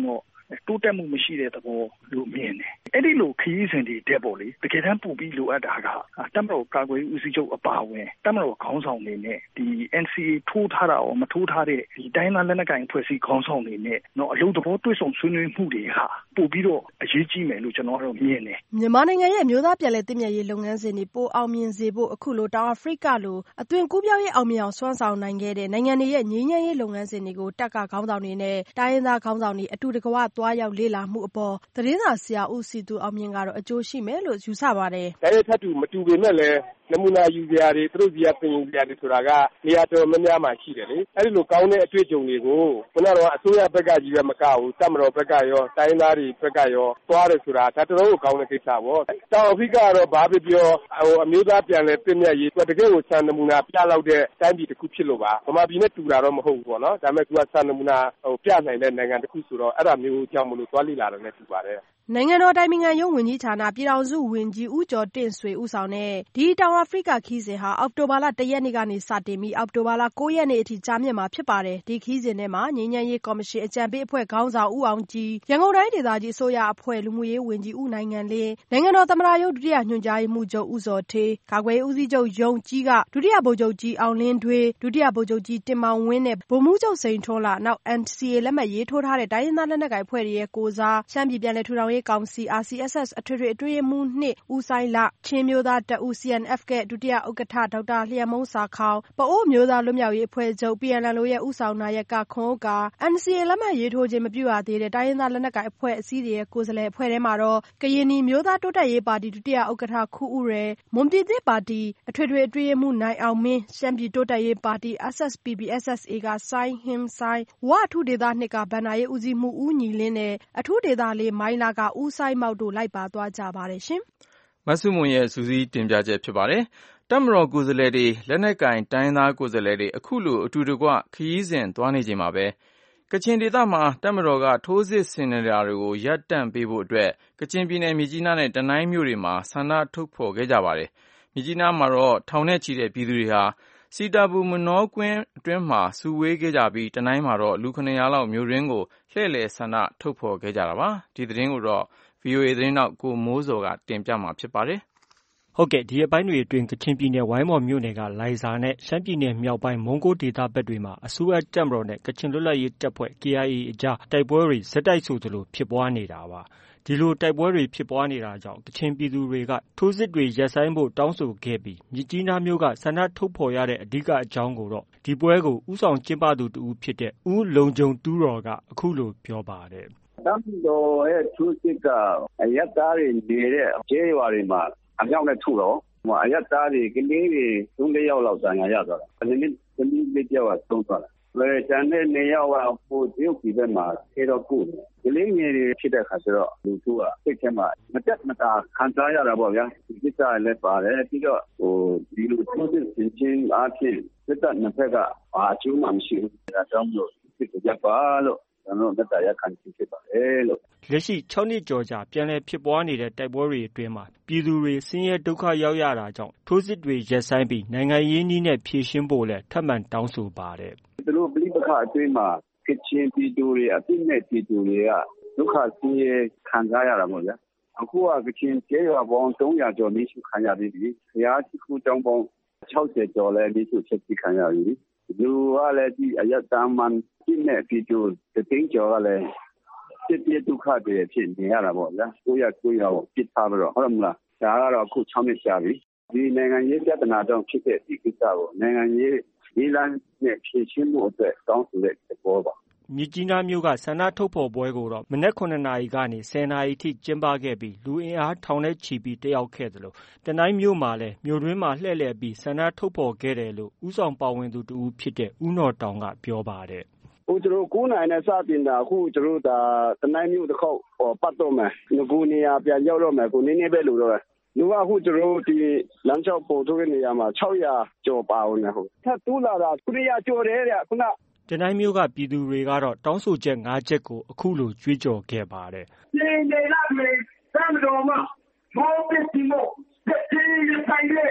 တိုးတက်မှုမရှိတဲ့သဘောလို့မြင်တယ်အဲ့ဒီလိုခရီးစဉ်တွေတက်ပေါ်လေတကယ်တမ်းပူပြီးလိုအပ်တာကတပ်မတော်ကာကွယ်ရေးဦးစီးချုပ်အပါအဝင်တပ်မတော်ခေါင်းဆောင်တွေနဲ့ဒီ အန် စီ အေ ထိုးထားတာရောမထိုးထားတဲ့ဒီတိုင်းသားလက်နက်ကိုင်ဖွဲ့စည်းခေါင်းဆောင်တွေနဲ့တော့အလုပ်သဘောတွေ့ဆုံဆွေးနွေးမှုတွေဟာပို့ပြီးတော့အရေးကြီးမယ်လို့ကျွန်တော်တို့မြင်တယ်မြန်မာနိုင်ငံရဲ့မျိုးသားပြည်လဲတည်မြဲရေးလုပ်ငန်းစဉ်တွေပိုအောင်မြင်စေဖို့အခုလိုတောင်အာဖရိကလိုအသွင်ကူးပြောင်းရေးအောင်မြင်အောင်စွမ်းဆောင်နိုင်ခဲ့တဲ့နိုင်ငံတွေရဲ့ငြိမ်းချမ်းရေးလုပ်ငန်းစဉ်တွေကိုတပ်ကခေါင်းဆောင်တွေနဲ့တိုင်းရင်းသားခေါင်းဆောင်တွေအတူတကွသွားရောက်လေ့လာမှုအပေါ်သတင်းစာဆရာဦးစီသူအောင်မြင့်ကတော့အကျိုးရှိမယ်လို့ယူဆပါတယ်။တိုင်းရထပ်တူမတူပေမဲ့လည်းနမူနာယူစရာတွေသူတို့ကြီးကပြင်ယူစရာတွေဆိုတာကနေရာတော်များများမှာရှိတယ်လေအဲ့ဒီလိုကောင်းတဲ့အတွေ့အကြုံတွေကိုခုနကတော့အစိုးရဘက်ကကြီးပဲမကဘူးတပ်မတော်ဘက်ကရောတိုင်းသားတွေဘက်ကရောသွားတယ်ဆိုတာဒါတော်တော်ကောင်းတဲ့ကိစ္စပေါ့တောင်အာဖရိကကတော့ဘာပဲပြောဟိုအမျိုးသားပြန်လဲပြင်မြတ်ရေးတကယ်ကိုစံနမူနာပြလောက်တဲ့တိုင်းပြည်တစ်ခုဖြစ်လို့ပါဗမာပြည်နဲ့တူတာတော့မဟုတ်ဘူးပေါ့နော်ဒါပေမဲ့သူကစံနမူနာဟိုပြနိုင်တဲ့နိုင်ငံတစ်ခုဆိုတော့အဲ့ဒါမျိုးကြောင့်မလို့သွားလိလာတယ်နဲ့တူပါတယ်နိုင်ငံတော်တိုင်ပင်ခံရုံးဝန်ကြီးဌာနပြည်ထောင်စုဝန်ကြီးဦးကျော်တင့်ဆွေဦးဆောင်တဲ့ဒီတောင်အာဖရိကခီးစဉ်ဟာအောက်တိုဘာလတရက်နေ့ကနေစတင်ပြီးအောက်တိုဘာလကိုးရက်နေ့အထိကြာမြင့်မှာဖြစ်ပါတယ်။ဒီခီးစဉ်ထဲမှာငြိမ်းချမ်းရေးကော်မရှင်အကြံပေးအဖွဲ့ခေါင်းဆောင်ဦးအောင်ကြည်ရန်ကုန်တိုင်းဒေသကြီးအစိုးရအဖွဲ့လူမှုရေးဝန်ကြီးဦးနိုင်ငံလင်းနိုင်ငံတော်သမ္မတရုံးဒုတိယညွှန်ကြားရေးမှူးချုပ်ဦးဇော်ဌေးကာကွယ်ရေးဦးစီးချုပ်ရုံးကြီးကဒုတိယဗိုလ်ချုပ်ကြီးအောင်လင်းထွေးဒုတိယဗိုလ်ချုပ်ကြီးတင်မောင်ဝင်းနဲ့ဗိုလ်မှူးချုပ်စိန်ထွန်းလှနောက် အန် စီ အေ လက်မှတ်ရေးထိုးထားတဲ့တိုင်းရင်းသားလက်နက်ကိုင်အဖွဲ့တွေရဲ့ကိုစားရှမ်းပြည်ပြန်လည်ထူထောင်ရေးကောင်စီ အာ စီ အက်စ် အက်စ် အထွေထွေအတွင်းရေးမှူးနှစ်ဦးစိုင်းလချင်းမျိုးသားတပ်ဦး စီ အန် အက်ဖ် ကဒုတိယဥက္ကဋ္ဌဒေါက်တာလျံမုန်းဆာခေါင်ပအိုဝ်းမျိုးသားလွတ်မြောက်ရေးအဖွဲ့ချုပ် ပီ အယ် အယ်လ် အို ရဲ့ဦးဆောင်နာယကခွန်ဥက္ကာ အန် စီ အေ လက်မှတ်ရေးထိုးခြင်းမပြုရသေးတဲ့တိုင်းရင်းသားလက်နက်ကိုင်အဖွဲ့အစည်းတွေရဲ့ကိုယ်စားလှယ်အဖွဲ့ထဲမှာတော့ကရင်နီမျိုးသားတိုးတက်ရေးပါတီဒုတိယဥက္ကဋ္ဌခူးဦးရယ်မွန်ပြည်သစ်ပါတီအထွေထွေအတွင်းရေးမှူးနိုင်အောင်မင်းရှမ်းပြည်တိုးတက်ရေးပါတီ အက်စ် အက်စ် ပီ ပီ အက်စ် အက်စ် အေ ကစိုင်းဟင်းစိုင်းဝအထူးဒေသနှစ်ကဘဏ္ဍာရေးဦးစီးမှူးဦးညီလင်းနဲ့အထူးဒေသလေးမိုင်းလာကဦးစိုင်းမောက်တို့လိုက်ပါသွားကြပါတယ်ရှင်မဆုမွန်ရဲ့စူးစီးတင်ပြချက်ဖြစ်ပါတယ်တပ်မတော်ကိုယ်စားလှယ်တွေလက်နက်ကင်တိုင်းသားကိုယ်စားလှယ်တွေအခုလိုအတူတကွခရီးစဉ်သွားနေချိန်မှာပဲကချင်ဒေသမှာတပ်မတော်ကထိုးစစ်ဆင်နေတာတွေကိုရပ်တန့်ပေးဖို့အတွက်ကချင်ပြည်နယ်မြစ်ကြီးနားနဲ့တနိုင်းမြို့တွေမှာဆန္ဒထုတ်ဖော်ခဲ့ကြပါတယ်မြစ်ကြီးနားမှာတော့ထောင်နဲ့ချီတဲ့ပြည်သူတွေဟာစီတာပူမနောကွင်းအတွင်းမှာစုဝေးခဲ့ကြပြီးတနိုင်းမှာတော့လူခုနှစ်ရာလောက်မြို့ရင်းကိုလှည့်လည်ဆန္ဒထုတ်ဖော်ခဲ့ကြတာပါဒီသတင်းကိုတော့ ဗွီအိုအေ သတင်းထောက်ကိုမိုးစောကတင်ပြမှာဖြစ်ပါတယ်ဟုတ်ကဲ့ဒီအပိုင်းတွေအတွင်းကချင်ပြည်နယ်ဝိုင်းမော်မြို့နယ်ကလိုင်ဇာနဲ့ရှမ်းပြည်နယ်မြောက်ပိုင်းမုံကိုဒေသဘက်တွေမှာအစိုးရတပ်မတော်နဲ့ကချင်လွတ်လပ်ရေးတပ်ဖွဲ့ ကေ အိုင် အေ အကြားတိုက်ပွဲတွေဆက်တိုက်ဆိုသလိုဖြစ်ပွားနေတာပါဒီလိုတိုက်ပွဲတွေဖြစ်ပွားနေတာကြောင့်ကချင်ပြည်သူတွေကထိုးစစ်တွေရပ်ဆိုင်းဖို့တောင်းဆိုခဲ့ပြီးမြစ်ကြီးနားမြို့ကဆန္ဒထုတ်ဖော်ရတဲ့အဓိကအကြောင်းကိုတော့ဒီပွဲကိုဥဆောင်ကျင်းပသူတူဖြစ်တဲ့ဦးလုံခြုံတူးတော်ကအခုလိုပြောပါတယ်တပ်မတော်ရဲ့ထိုးစစ်ကအရပ်သားတွေနေတဲ့ကျေးရွာတွေမှာအမြောက်နဲ့ထုတော့အရပ်သားတွေကလေးတွေသုံးလေးယောက်လောက်တန်ရာရသွားတာ။ဒီနေ့ဒီနေ့လေးယောက်ကသုံးသွားတာ။လေတန်တဲ့နေရောက်ကပို့ရုပ်ဒီဘက်မှာခြေတော့ကုတယ်။ဒီလေးငယ်တွေဖြစ်တဲ့ခါကျတော့လူထုကစိတ်ထဲမှာမတက်မတာခံစားရတာပေါ့ဗျာ။ဒီကိစ္စလည်းပါတယ်ပြီးတော့ဟိုဒီလိုထိုးစစ်ဆင်ခြင်းအဖြစ်စစ်တပ်နှစ်ဖက်ကအာကျူးမှမရှိဘူး။ဒါကြောင့်မို့စစ်ကြပါလို့ကျွန်တော်တို့တရားခံဖြစ်ပါတယ်လို့လက်ရှိ၆နှစ်ကျော်ကြာပြန်လည်ဖြစ်ပွားနေတဲ့တိုက်ပွဲတွေအတွင်းမှာပြည်သူတွေဆင်းရဲဒုက္ခရောက်ရတာကြောင့်ထိုးစစ်တွေရပ်ဆိုင်းပြီးနိုင်ငံရေးနည်းနဲ့ဖြေရှင်းဖို့လည်းထပ်မံတောင်းဆိုပါတယ်သူတို့ပြည်ပခါအတွင်းမှာကချင်ပြည်သူတွေအပြစ်မဲ့ပြည်သူတွေကဒုက္ခဆင်းရဲခံစားရတာပေါ့ဗျာအခုကကချင်ကျေးရွာပေါင်းသုံးရာကျော်နေရှိခံရပြီးပြီခရားရှိခုတောင်းပေါင်း၆၀ကျော်လည်းနေရှိချက်ခံရပြီလူကလည်းဒီအယက်တမန်ဒီမဲ့ပြည်သူတသိန်းကျော်ကလည်းစစ်ပြေဒုက္ခတွေဖြစ်နေရတာပေါ့ဗျာကိုရကိုရကိုပြစ်ထားပြီးတော့ဟုတ်မလားဒါကတော့အခု၆နှစ်ကြာပြီဒီနိုင်ငံရေးပြဿနာတောင်ဖြစ်တဲ့ဒီကိစ္စကိုနိုင်ငံရေးဒီလမ်းနဲ့ဖြေရှင်းမှုအတွက်တောင်းဆိုတဲ့သဘောပါမြစ်ကြီးနားမြို့ကဆန္ဒထုတ်ဖော်ပွဲကိုတော့မနက်ခုနှစ်နာရီကနေဆယ်နာရီထိကျင်းပခဲ့ပြီးလူအင်အားထောင်နဲ့ချီပြီးတက်ရောက်ခဲ့သလိုတနိုင်းမြို့မှာလည်းမြို့တွင်းမှာလှည့်လည်ပြီးဆန္ဒထုတ်ဖော်ခဲ့တယ်လို့ဥဆောင်ပါဝင်သူတူဖြစ်တဲ့ဦးနော်တောင်ကပြောပါတယ်ဟိုကျွန်တော်ကိုးနိုင်နဲ့စတင်တာအခုကျွန်တော်ဒါတနိုင်းမြို့တစ်ခေါက်ပတ်တော့မယ်ငကူနေရာပြန်ရောက်တော့မယ်ကိုနည်းနည်းပဲလို့တော့လူကအခုကျွန်တော်ဒီလမ်းလျှောက်ပေါ်ထုတ်တဲ့နေရာမှာ၆ရာကျော်ပါအောင်ねဟုတ်ထပ်တူးလာတာခုနှစ်ရာကျော်တယ်တဲ့ခုနတနိုင်းမြို့ကပြည်သူတွေကတော့တောင်းဆိုချက်၅ချက်ကိုအခုလိုကြွေးကြော်ခဲ့ပါတယ်ဒီနေလာမေတမ်းတော်မှာမောပစ်တီမိုတဲ့ဒီဆိုင်လေ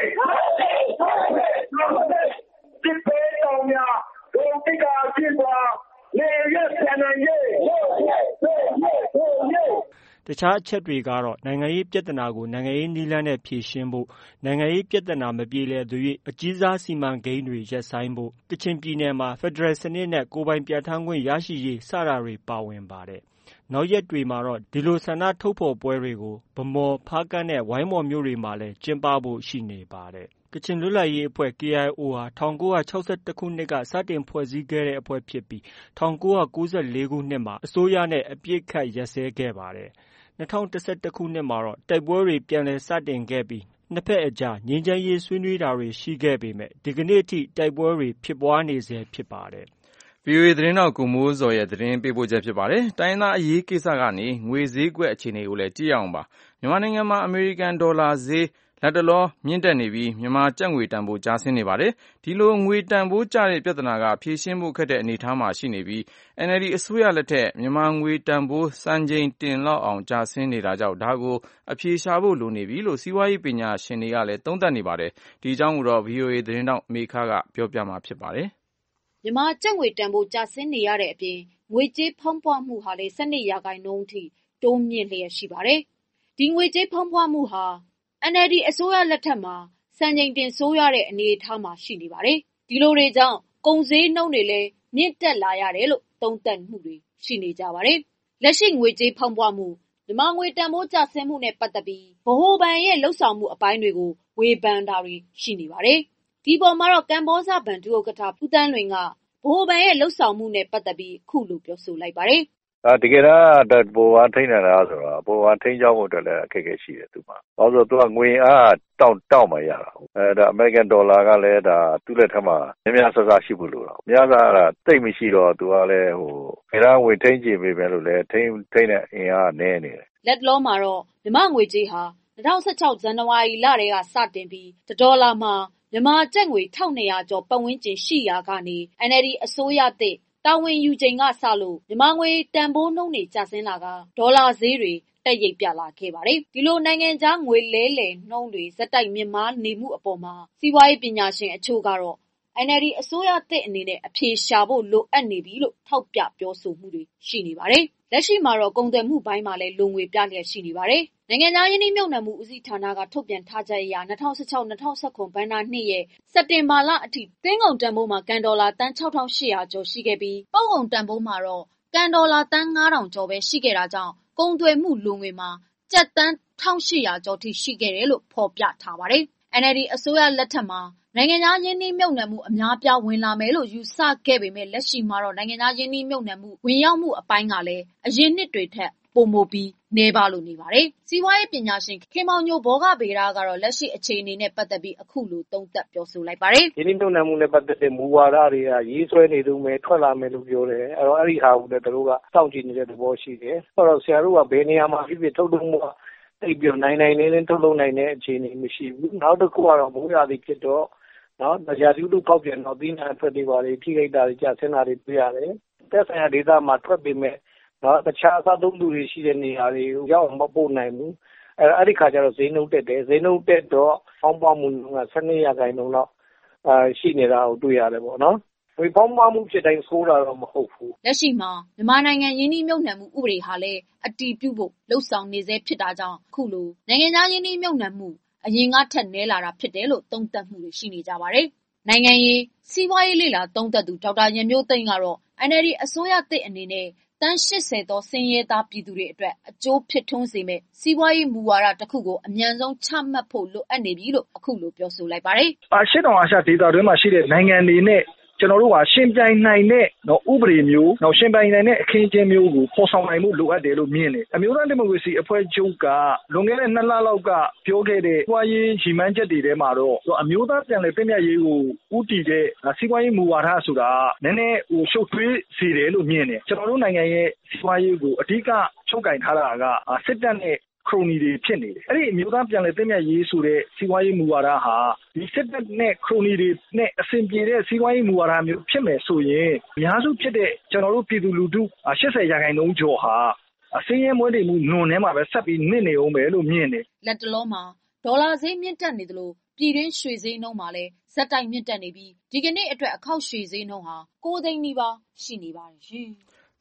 ဒီပေတော်များဘုံတိကဖြစ်သွားလေရက်ဆန်နေရေတခြားအချက်တွေကတော့နိုင်ငံရေးပြဿနာကိုနိုင်ငံရေးနည်းလမ်းနဲ့ဖြေရှင်းဖို့နိုင်ငံရေးပြဿနာမပြေလည်သေး၍အကြီးစားစီမံကိန်းတွေရပ်ဆိုင်းဖို့ကချင်ပြည်နယ်မှာဖက်ဒရယ်စနစ်နဲ့ကိုယ်ပိုင်ပြဌာန်းခွင့်ရရှိရေးစတာတွေပါဝင်ပါတယ်။နောက်ရက်တွေမှာတော့ဒီလိုဆန္ဒထုတ်ဖော်ပွဲတွေကိုဗန်းမော်၊ဖားကန့်နဲ့ဝိုင်းမော်မြို့တွေမှာလည်းကျင်းပဖို့ရှိနေပါတယ်။ကချင်လွတ်လပ်ရေးအဖွဲ့ K I O ဟာ၁၉၆၁ခုနှစ်ကစတင်ဖွဲ့စည်းခဲ့တဲ့အဖွဲ့ဖြစ်ပြီး၁၉၉၄ခုနှစ်မှာအစိုးရနဲ့အပစ်အခတ်ရပ်စဲခဲ့ပါတယ်။၂၀၁၁ခုနှစ်မှာတော့တိုက်ပွဲတွေပြန်လည်စတင်ခဲ့ပြီးနှစ်ဖက်အကြားငြိမ်းချမ်းရေးဆွေးနွေးတာတွေရှိခဲ့ပေမဲ့ဒီကနေ့အထိတိုက်ပွဲတွေဖြစ်ပွားနေဆဲဖြစ်ပါတယ်။ ဗွီအိုအေသတင်းထောက်ကိုမိုးဇော်ရဲ့သတင်းပေးပို့ချက်ဖြစ်ပါတယ်။တိုင်းရင်းသားအရေးကိစ္စကနေငွေဈေးကွက်အခြေအနေကိုလည်းကြည့်ရအောင်ပါ။မြန်မာနိုင်ငံမှာအမေရိကန်ဒေါ်လာဈေးလတ်တလောမြင့်တက်နေပြီးမြန်မာကျပ်ငွေတန်ဖိုးကျဆင်းနေပါတယ်။ဒီလိုငွေတန်ဖိုးကျတဲ့ပြဿနာကဖြေရှင်းဖို့ခက်တဲ့အနေအထားမှာရှိနေပြီး N L D အစိုးရလက်ထက်မြန်မာငွေတန်ဖိုးစံချိန်တင်လောက်အောင်ကျဆင်းနေတာကြောင့်ဒါကိုအဖြေရှာဖို့လိုနေပြီလို့စီးပွားရေးပညာရှင်တွေကလည်းသုံးသပ်နေပါတယ်။ဒီအကြောင်းကိုတော့ ဗွီအိုအေသတင်းထောက်မေခကပြောပြမှာဖြစ်ပါတယ်။မြန်မာကျပ်ငွေတန်ဖိုးကျဆင်းနေရတဲ့အပြင်ငွေကြေးဖောင်းပွမှုဟာလည်း၁၂ရာခိုင်နှုန်းအထိတိုးမြင့်လျက်ရှိပါတယ်။ဒီငွေကြေးဖောင်းပွမှုဟာN L D အစိုးရလက်ထက်မှာစံချိန်တင်ဆိုးရတဲ့အနေအထားမှာရှိနေပါတယ်။ဒီလိုတွေကြောင့်ကုန်ဈေးနှုန်းတွေလည်းမြင့်တက်လာရတယ်လို့သုံးသပ်မှုတွေရှိနေကြပါတယ်။လက်ရှိငွေကြေးဖောင်းပွမှုမြန်မာငွေတန်ဖိုးကျဆင်းမှုနဲ့ပတ်သက်ပြီးဗဟိုဘဏ်ရဲ့လှုပ်ဆောင်မှုအပိုင်းတွေကိုဝေဖန်တာတွေရှိနေပါတယ်။ဒီပေါ်မှာတော့ကမ္ဘောဇဘဏ်ဒုဥက္ကဋ္ဌဦးသန်းလွင်ကဗဟိုဘဏ်ရဲ့လှုပ်ဆောင်မှုနဲ့ပတ်သက်ပြီးခုလိုပြောဆိုလိုက်ပါတယ်။တကယ်တော့ဗဟိုဘဏ်ထိန်းနိုင်တာဆိုတော့ဗဟိုဘဏ်ထိန်းကျောင်းဖို့အတွက်လည်းအခက်အခဲရှိတယ်သူမှာ။ဘာလို့လဲဆိုတော့သူကငွေအားတောင့်တောင့်မှရတာ။အဲဒါအမေရိကန်ဒေါ်လာကလည်းဒါသူ့လက်ထက်မှာများများဆဆရှိဖို့လိုတာ။များစားတာတိတ်မရှိတော့သူကလည်းဟိုဘယ်တော့ငွေထိန်းကြည့်ပေးမယ်လို့လည်းထိန်းထိန်းတဲ့အင်အားနည်းနေတယ်။လက်တလောမှာတော့မြန်မာငွေကြေးဟာ၂၀၁၆ဇန်နဝါရီလတည်းကစတင်ပြီးတစ်ဒေါ်လာမှာမြန်မာကျပ်ငွေတစ်ထောင်နှစ်ရာကျော်ပတ်ဝန်းကျင်ရှိရာကနေ N L D အစိုးရသစ်တာဝန်ယူချိန်ကစလို့မြန်မာငွေတန်ဖိုးနှုန်းတွေကျဆင်းလာကဒေါ်လာဈေးတွေတက်ရိပ်ပြလာခဲ့ပါတယ်။ဒီလိုနိုင်ငံခြားငွေလဲလှယ်နှုန်းတွေဇက်တိုက်မြင့်မားနေမှုအပေါ်မှာစီးပွားရေးပညာရှင်အချို့ကတော့ N L D အစိုးရသစ်အနေနဲ့အဖြေရှာဖို့လိုအပ်နေပြီလို့ထောက်ပြပြောဆိုမှုတွေရှိနေပါတယ်။လက်ရှိမှာတော့ကုန်သွယ်မှုပိုင်းမှာလည်းလိုငွေပြလျက်ရှိနေပါတယ်။နိုင်ငံသားရင်းနှီးမြှုပ်နှံမှုဦးစီးဌာနကထုတ်ပြန်ထားချက်အရ၂၀၁၆-၂၀၁၇ဘဏ္ဍာနှစ်ရဲ့စက်တင်ဘာလအထိသွင်းကုန်တန်ဖိုးမှာကန်ဒေါ်လာတန်ခြောက်ထောင်ရှစ်ရာကျော်ရှိခဲ့ပြီးပို့ကုန်တန်ဖိုးမှာတော့ကန်ဒေါ်လာတန်ငါးထောင်ကျော်ပဲရှိခဲ့တာကြောင့်ကုန်သွယ်မှုလိုငွေမှာကျပ်တန်တစ်ထောင်ရှစ်ရာကျော်ထိရှိခဲ့တယ်လို့ဖော်ပြထားပါတယ်။ N L D အစိုးရလက်ထက်မှာနိုင်ငံသားရင်းနှီးမြှုပ်နှံမှုအများပြားဝင်လာမယ်လို့ယူဆခဲ့ပေမဲ့လက်ရှိမှာတော့နိုင်ငံသားရင်းနှီးမြှုပ်နှံမှုဝင်ရောက်မှုအပိုင်းကလည်းအရင်နှစ်တွေထက်ပိုမိုပြီးနည်းပါးလို့နေပါတယ်။စီးပွားရေးပညာရှင်ခင်မောင်ညိုဘောဂဗေဒကတော့လက်ရှိအခြေအနေနဲ့ပတ်သက်ပြီးအခုလိုသုံးသပ်ပြောဆိုလိုက်ပါတယ်။ရင်းနှီးမြှုပ်နှံမှုနဲ့ပတ်သက်တဲ့မူဝါဒတွေကရေးဆွဲနေတုန်းပဲထွက်လာမယ်လို့ပြောတယ်။အဲတော့အဲ့ဒီဟာကိုလည်းတို့ကစောင့်ကြည့်နေတဲ့သဘောရှိတယ်။အဲ့တော့ဆရာတို့ကဘယ်နေရာမှာဖြစ်ဖြစ်ထုတ်လုပ်မှုကတိတ်ပြီးနိုင်နိုင်လေးလေးထုတ်လုပ်နိုင်တဲ့အခြေအနေမရှိဘူး။နောက်တစ်ခုကတော့မိုးရာသီဖြစ်တော့နော်ရာသီဥတုဖောက်ပြန်တော့သီးနှံထွက်တွေပါလေထိခိုက်တာတွေကြာဆင်းတာတွေတွေ့ရတယ်။သက်ဆိုင်ရာဒေသမှာထွက်ပေမဲ့နော်တခြားအစားသုံးသူတွေရှိတဲ့နေရာတွေကိုရောက်မပို့နိုင်ဘူးအဲအဲ့ဒီခါကျတော့ဈေးနှုန်းတက်တယ်ဈေးနှုန်းတက်တော့ဖောင်းပွားမှုက၁၂ရာခိုင်နှုန်းလောက်အာရှိနေတာကိုတွေ့ရတယ်ပေါ့နော်ဝေဖောင်းပွားမှုဖြစ်တိုင်းဆိုးတာတော့မဟုတ်ဘူးလက်ရှိမှာမြန်မာနိုင်ငံရင်းနှီးမြှုပ်နှံမှုဥပဒေဟာလည်းအတည်ပြုဖို့လှုံ့ဆော်နေစေဖြစ်တာကြောင့်ခုလိုနိုင်ငံသားရင်းနှီးမြှုပ်နှံမှုအရင်ကထက်နည်းလာတာဖြစ်တယ်လို့သုံးသပ်မှုတွေရှိနေကြပါတယ်နိုင်ငံရေးစီးပွားရေးလေလာသုံးသပ်သူဒေါက်တာရန်မျိုးသိန်းကတော့ N L D အစိုးရသစ်အနေနဲ့တန်းရှစ်ဆယ်သောစင်ရဲသားပြည်သူတွေအတွက်အကျိုးဖြစ်ထွန်းစေမဲ့စီးပွားရေးမူဝါဒတစ်ခုကိုအမြန်ဆုံးချမှတ်ဖို့လိုအပ်နေပြီလို့အခုလိုပြောဆိုလိုက်ပါတယ်။အာရှတောင်အာရှဒေသတွင်းမှာရှိတဲ့နိုင်ငံတွေနဲ့ကျွန်တော်တို့ကရှင်ပြိုင်နိုင်တဲ့နော်ဥပဒေမျိုးနော်ရှင်ပြိုင်နိုင်တဲ့အခင်းအကျင်းမျိုးကိုပေါ်ဆောင်နိုင်မှုလိုအပ်တယ်လို့မြင်တယ်။အမျိုးသားဒီမိုကရေစီအဖွဲ့ချုပ်ကလွန်ခဲ့တဲ့နှစ်လလောက်ကပြောခဲ့တဲ့စီးပွားရေးရည်မှန်းချက်တွေထဲမှာတော့အမျိုးသားပြန်လည်သင့်မြတ်ရေးကိုဦးတည်တဲ့စီးပွားရေးမူဝါဒဆိုတာနည်းနည်းဟိုရှုပ်ထွေးစေတယ်လို့မြင်တယ်။ကျွန်တော်တို့နိုင်ငံရဲ့စီးပွားရေးကိုအဓိကချုပ်ကင်ထားတာကစစ်တပ်နဲ့ခရိုနီတွေဖြစ်နေတယ်။အဲ့ဒီအမျိုးသားပြန်လည်သင့်မြတ်ရေးဆိုတဲ့စီးပွားရေးမူဝါဒဟာဒီစစ်တပ်နဲ့ခရိုနီတွေနဲ့အဆင်ပြေတဲ့စီးပွားရေးမူဝါဒမျိုးဖြစ်မယ်ဆိုရင်အများစုဖြစ်တဲ့ကျွန်တော်တို့ပြည်သူလူထုရှစ်ဆယ်ရာခိုင်နှုန်းကျော်ဟာအစင်းရဲမွေးတွေမှုနွန်ထဲမှာပဲဆက်ပြီးနစ်နေအောင်ပဲလို့မြင်တယ်။လက်တလုံးမှာဒေါ်လာဈေးမြင့်တက်နေသလိုပြည်တွင်းရွှေဈေးနှုန်းမှာလည်းဇက်တိုက်မြင့်တက်နေပြီးဒီကနေ့အတွက်အခောက်ရွှေဈေးနှုန်းဟာကိုးသိန်းနီးပါးရှိနေပါတယ်ရှင်။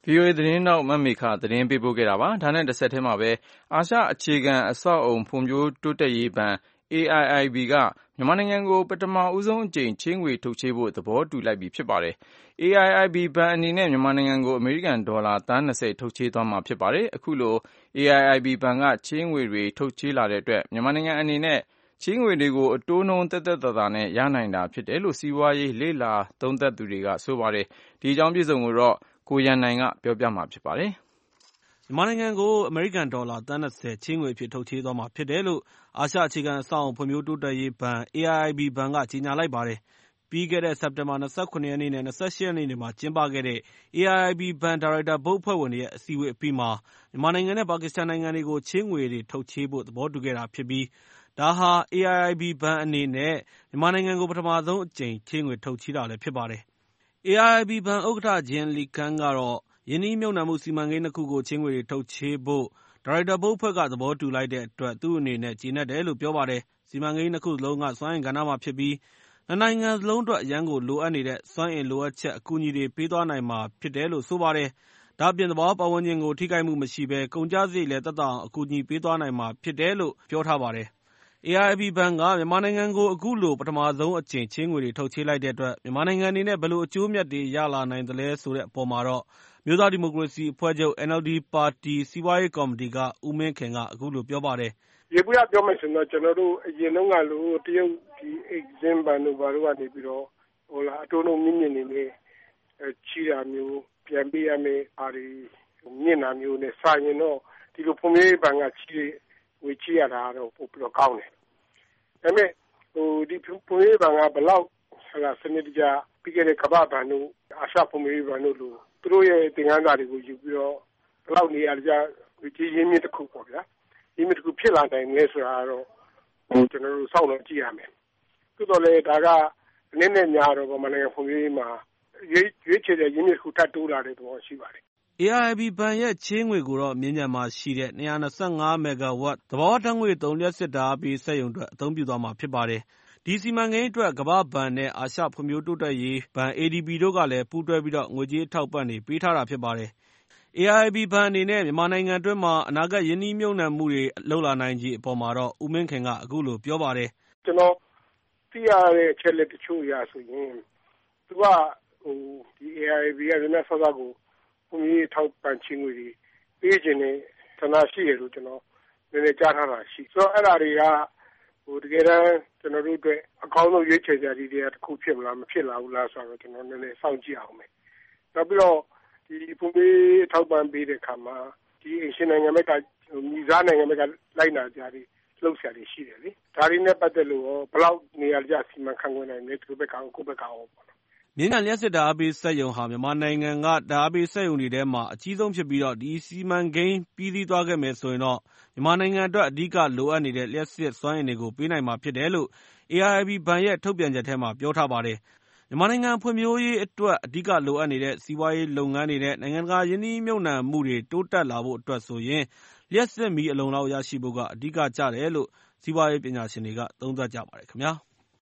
ဗွီအိုအေသတင်းထောက်မမေခသတင်းပေးပို့ခဲ့တာပါ။ဒါနဲ့တစ်ဆက်တည်းမှာပဲအာရှအခြေခံအဆောက်အအုံဖွံ့ဖြိုးတိုးတက်ရေးဘဏ် A I I B ကမြန်မာနိုင်ငံကိုပထမဦးဆုံးအကြိမ်ချေးငွေထုတ်ချေးဖို့သဘောတူလိုက်ပြီဖြစ်ပါတယ်။ A I I B ဘဏ်အနေနဲ့မြန်မာနိုင်ငံကိုအမေရိကန်ဒေါ်လာသန်း၂၀ထုတ်ချေးသွားမှာဖြစ်ပါတယ်။အခုလို A I I B ဘဏ်ကချေးငွေတွေထုတ်ချေးလာတဲ့အတွက်မြန်မာနိုင်ငံအနေနဲ့ချေးငွေတွေကိုအတိုးနှုန်းသက်သက်သာသာနဲ့ရနိုင်တာဖြစ်တယ်လို့စီးပွားရေးလေ့လာသုံးသပ်သူတွေကဆိုပါတယ်။ဒီအကြောင်းပြည့်စုံကိုတော့ကိုရန်နိုင်ကပြောပြမှာဖြစ်ပါတယ်။မြန်မာနိုင်ငံကိုအမေရိကန်ဒေါ်လာသန်း၂၀ချေးငွေအဖြစ်ထုတ်ချေးသွားမှာဖြစ်တယ်လို့အာရှအခြေခံအဆောက်အအုံဖွံ့ဖြိုးတိုးတက်ရေးဘဏ် A I I B ဘဏ်ကကြေညာလိုက်ပါတယ်။ပြီးခဲ့တဲ့စက်တင်ဘာ၂၇ရက်နေ့နဲ့၂၈ရက်နေ့တွေမှာကျင်းပခဲ့တဲ့ A I I B ဘဏ်ဒါရိုက်တာဘုတ်အဖွဲ့ဝင်တွေရဲ့အစည်းအဝေးအပြီးမှာမြန်မာနိုင်ငံနဲ့ပါကစ္စတန်နိုင်ငံတွေကိုချေးငွေတွေထုတ်ချေးဖို့သဘောတူခဲ့တာဖြစ်ပြီးဒါဟာ A I I B ဘဏ်အနေနဲ့မြန်မာနိုင်ငံကိုပထမဆုံးအကြိမ်ချေးငွေထုတ်ချေးတာလည်းဖြစ်ပါတယ်။ A I I B ဘဏ်ဥက္ကဋ္ဌ Jim LeCun ကတော့ယင်းနှိမ့်မြုပ်နှံမှုစီမံကိန်းနှစ်ခုကိုချေးငွေတွေထုတ်ချေးဖို့ဒါရိုက်တာဘုတ်အဖွဲ့ကသဘောတူလိုက်တဲ့အတွက်သူ့အနေနဲ့ကျေနပ်တယ်လို့ပြောပါတယ်။စီမံကိန်းနှစ်ခုစလုံးကစွမ်းအင်ကဏ္ဍမှာဖြစ်ပြီးနှစ်နိုင်ငံစလုံးအတွက်အရမ်းကိုလိုအပ်နေတဲ့စွမ်းအင်လိုအပ်ချက်အကူအညီတွေပေးသွားနိုင်မှာဖြစ်တယ်လို့ဆိုပါတယ်။ဒါ့အပြင်သဘာဝပတ်ဝန်းကျင်ကိုထိခိုက်မှုမရှိဘဲကုန်ကျစရိတ်လည်းသက်သာအောင်အကူအညီပေးသွားနိုင်မှာဖြစ်တယ်လို့ပြောထားပါတယ်။ A I I B ဘဏ်ကမြန်မာနိုင်ငံကိုအခုလိုပထမဆုံးအကြိမ်ချေးငွေတွေထုတ်ချေးလိုက်တဲ့အတွက်မြန်မာနိုင်ငံအနေနဲ့ဘယ်လိုအကျိုးအမြတ်တွေရလာနိုင်သလဲဆိုတဲ့အပေါ်မှာတော့အမျိုးသားဒီမိုကရေစီအဖွဲ့ချုပ် N L D ပါတီစီးပွားရေးကော်မတီကဦးမင်းခင်ကအခုလိုပြောပါတယ်။ယေဘုယျပြောမယ်ဆိုရင်တော့ကျနော်တို့အရင်တုန်းကလိုတရုတ်ဒီ Exim ဘဏ်တို့ဘာတို့ကနေပြီးတော့ဟိုလာအတိုးနှုန်းမြင့်မြင့်နေနဲ့ချီတာမျိုးပြန်ပေးရမယ်အားဒီမြင့်တာမျိုးနဲ့စာရင်တော့ဒီလိုဖွံ့ဖြိုးရေးဘဏ်ကချီဝေချီရတာတော့ပို့ပြီးတော့ကောင်းတယ်။ဒါပေမဲ့ဟိုဒီဖွံ့ဖြိုးရေးဘဏ်ကဘယ်လောက်ဆရာစနစ်တကျပြီးခဲ့တဲ့ကမ္ဘာဘဏ်တို့အာရှဖွံ့ဖြိုးရေးဘဏ်တို့လိုသူတို့ရဲ့သင်ခန်းစာတွေကိုယူပြီးတော့ဘယ်လောက်နေရာကြဝေချီရင်းမြစ်တစ်ခုပေါ့ဗျာ။ရင်းမြစ်တစ်ခုဖြစ်လာနိုင်လဲဆိုတာတော့ဟိုကျွန်တော်တို့စောင့်တော့ကြည့်ရမယ်။သို့တော်လည်းဒါကနည်းနည်းများတော့ဗမာနိုင်ငံဖွံ့ဖြိုးရေးမှာရွေးရွေးချယ်တဲ့ရင်းမြစ်တစ်ခုထပ်တိုးလာတဲ့သဘောရှိပါတယ်။ A I I B ဘဏ်ရဲ့ချေးငွေကိုတော့မြင်းခြံမှာရှိတဲ့၂၂၅မဂါဝပ်သဘာဝဓာတ်ငွေ့သုံးလျှပ်စစ်ဓာတ်အားပေးစက်ရုံအတွက်အသုံးပြုသွားမှာဖြစ်ပါတယ်။ဒီစီမံကိန်းအတွက်ကမ္ဘာ့ဘဏ်နဲ့အာရှဖွံ့ဖြိုးတိုးတက်ရေးဘဏ် A D B တို့ကလည်းပူးတွဲပြီးတော့ငွေကြေးအထောက်ပံ့တွေပေးထားတာဖြစ်ပါတယ်။ A I I B ဘဏ်အနေနဲ့မြန်မာနိုင်ငံအတွင်းမှာအနာဂတ်ရင်းနှီးမြှုပ်နှံမှုတွေလုပ်လာနိုင်ခြေအပေါ်မှာတော့ဦးမင်းခင်ကအခုလိုပြောပါတယ်။ကျွန်တော်သိရတဲ့အချက်လက်တချို့အရဆိုရင်သူကဟိုဒီ A I I B ကရင်းနှီးဆောက်ကိုဖွံ့ဖြိုးရေးထောက်ပံ့ခြင်းငွေတွေပေးခြင်းနဲ့ဌာနရှိရလို့ကျွန်တော်နည်းနည်းကြားထားတာရှိဆိုတော့အဲ့ဒါတွေကဟိုတကယ်တမ်းကျွန်တော်တို့အတွက်အကောင်းဆုံးရွေးချယ်ကြရည်တွေကတစ်ခုဖြစ်မလားမဖြစ်လာဘူးလားဆိုတော့ကျွန်တော်နည်းနည်းစောင့်ကြည့်အောင်မယ်နောက်ပြီးတော့ဒီဖွံ့ဖြိုးရေးထောက်ပံ့ပေးတဲ့အခါမှာဒီအရှင်နိုင်ငံဘက်ကညီစားနိုင်ငံဘက်ကလိုက်နာကြတယ်လှုပ်ရှားတွေရှိတယ်လေဒါတွေနဲ့ပတ်သက်လို့ဘယ်လောက်နေရာကြစီမံခန့်ခွဲနိုင်လဲသူဘက်ကကိုယ့်ဘက်ကအောင်ပေါ့မြင်းခြံလျှပ်စစ်ဓာတ်အားပေးစက်ရုံဟာမြန်မာနိုင်ငံကဓာတ်အားပေးစက်ရုံတွေထဲမှာအကြီးဆုံးဖြစ်ပြီးတော့ဒီစီမံကိန်းပြီးစီးသွားခဲ့မယ်ဆိုရင်တော့မြန်မာနိုင်ငံအတွက်အဓိကလိုအပ်နေတဲ့လျှပ်စစ်စွမ်းအင်တွေကိုပေးနိုင်မှာဖြစ်တယ်လို့ A I I B ဘဏ်ရဲ့ထုတ်ပြန်ချက်ထဲမှာပြောထားပါတယ်။မြန်မာနိုင်ငံဖွံ့ဖြိုးရေးအတွက်အဓိကလိုအပ်နေတဲ့စီးပွားရေးလုပ်ငန်းတွေနဲ့နိုင်ငံတကာရင်းနှီးမြှုပ်နှံမှုတွေတိုးတက်လာဖို့အတွက်ဆိုရင်လျှပ်စစ်မီးအလုံလောက်ရရှိဖို့ကအဓိကကျတယ်လို့စီးပွားရေးပညာရှင်တွေကသုံးသပ်ကြပါတယ်ခင်ဗျာ။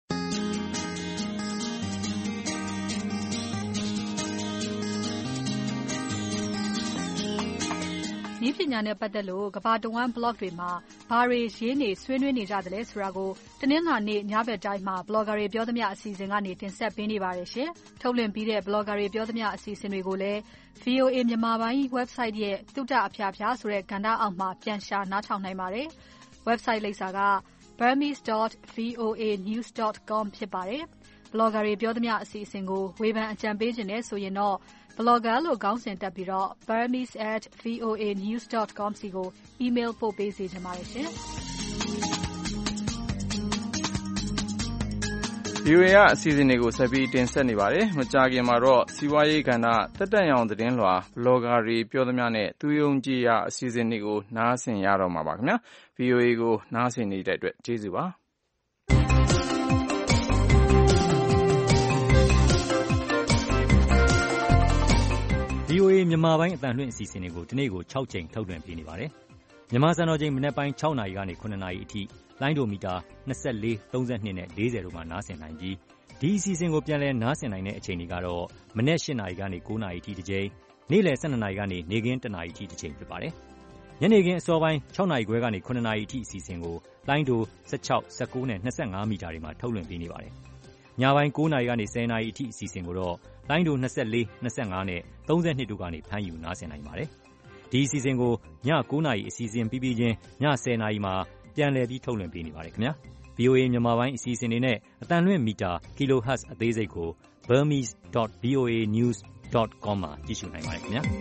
နည်းပညာနဲ့ပတ်သက်လို့ကမ္ဘာတဝန်း blog တွေမှာဘာတွေရေးနေဆွေးနွေးနေကြသလဲဆိုတာကိုတနင်္လာနေ့ညဘက်တိုင်းမှာ blogger တွေပြောသမျှအစီအစဉ်ကနေတင်ဆက်ပေးနေပါတယ်ရှင်။ထုတ်လွှင့်ပြီးတဲ့ blogger တွေပြောသမျှအစီအစဉ်တွေကိုလည်း V O A မြန်မာပိုင်း website ရဲ့သုတအဖျားဖျားဆိုတဲ့ကဏ္ဍအောက်မှာပြန်ရှာနားထောင်နိုင်ပါတယ်။ website လိပ်စာက burmese dot voa news dot com ဖြစ်ပါတယ်။ blogger တွေပြောသမျှအစီအစဉ်ကိုဝေဖန်အကြံပေးခြင်းနဲ့ဆိုရင်တော့blogger လို့ခေါင်းစဉ်တက်ပြီးတော့ burmese at voa news dot com စီကို email ပို့ပေးစေချင်ပါတယ်ရှင်။ V O A ကအစီအစဉ်တွေကိုဆက်ပြီးတင်ဆက်နေပါတယ်။မကြာခင်မှာတော့စီးပွားရေးကဏ္ဍတက်တက်ရောင်သတင်းလွှာ blogger တွေပြောသမျှနဲ့သူယုံကြည်ရာအစီအစဉ်တွေကိုနားဆင်ရတော့မှာပါခင်ဗျာ။ V O A ကိုနားဆင်နေတဲ့အတွက်ကျေးဇူးပါ။ V O A မြန်မာပိုင်းအသံလွှင့်အစီအစဉ်တွေကိုဒီနေ့ကို၆ကြိမ်ထုတ်လွှင့်ပေးနေပါတယ်။မြန်မာစံတော်ချိန်မနက်ပိုင်း၆နာရီကနေ၇နာရီအထိလိုင်းဒိုမီတာ၂၄၊၃၂နဲ့၄၀တို့မှာနားဆင်နိုင်ပြီးဒီအစီအစဉ်ကိုပြန်လည်နားဆင်နိုင်တဲ့အချိန်တွေကတော့မနက်၈နာရီကနေ၉နာရီအထိတစ်ကြိမ်နေ့လယ် ၁၂ နာရီကနေနေ့ခင်း တစ်နာရီအထိတစ်ချိန်ဖြစ်ပါတယ်။ညနေခင်းအစောပိုင်း ၆ နာရီခွဲကနေ ၇ နာရီအထိအစီအစဉ်ကိုလိုင်းတို ၁၆, ၁၉ နဲ့ ၂၅ မီတာတွေမှာထုတ်လွှင့်ပေးနေပါတယ်။ညပိုင်း ၉ နာရီကနေ ၁၀ နာရီအထိအစီအစဉ်ကိုတော့လိုင်းတို ၂၄, ၂၅ နဲ့ ၃၂ တို့ကနေဖမ်းယူနားဆင်နိုင်ပါတယ်။ဒီအစီအစဉ်ကိုည ၉ နာရီအစီအစဉ်ပြီးပြီးချင်းည ၁၀ နာရီမှာပြန်လည်ပြီးထုတ်လွှင့်ပေးနေပါတယ်ခင်ဗျာ။ဗွီအိုအေ မြန်မာပိုင်းအစီအစဉ်တွေနဲ့အသံလွှင့်မီတာ kilohertz အသေးစိတ်ကို burmese dot voa news dot com မှာကြည့်ရှုနိုင်ပါတယ်ခင်ဗျာ။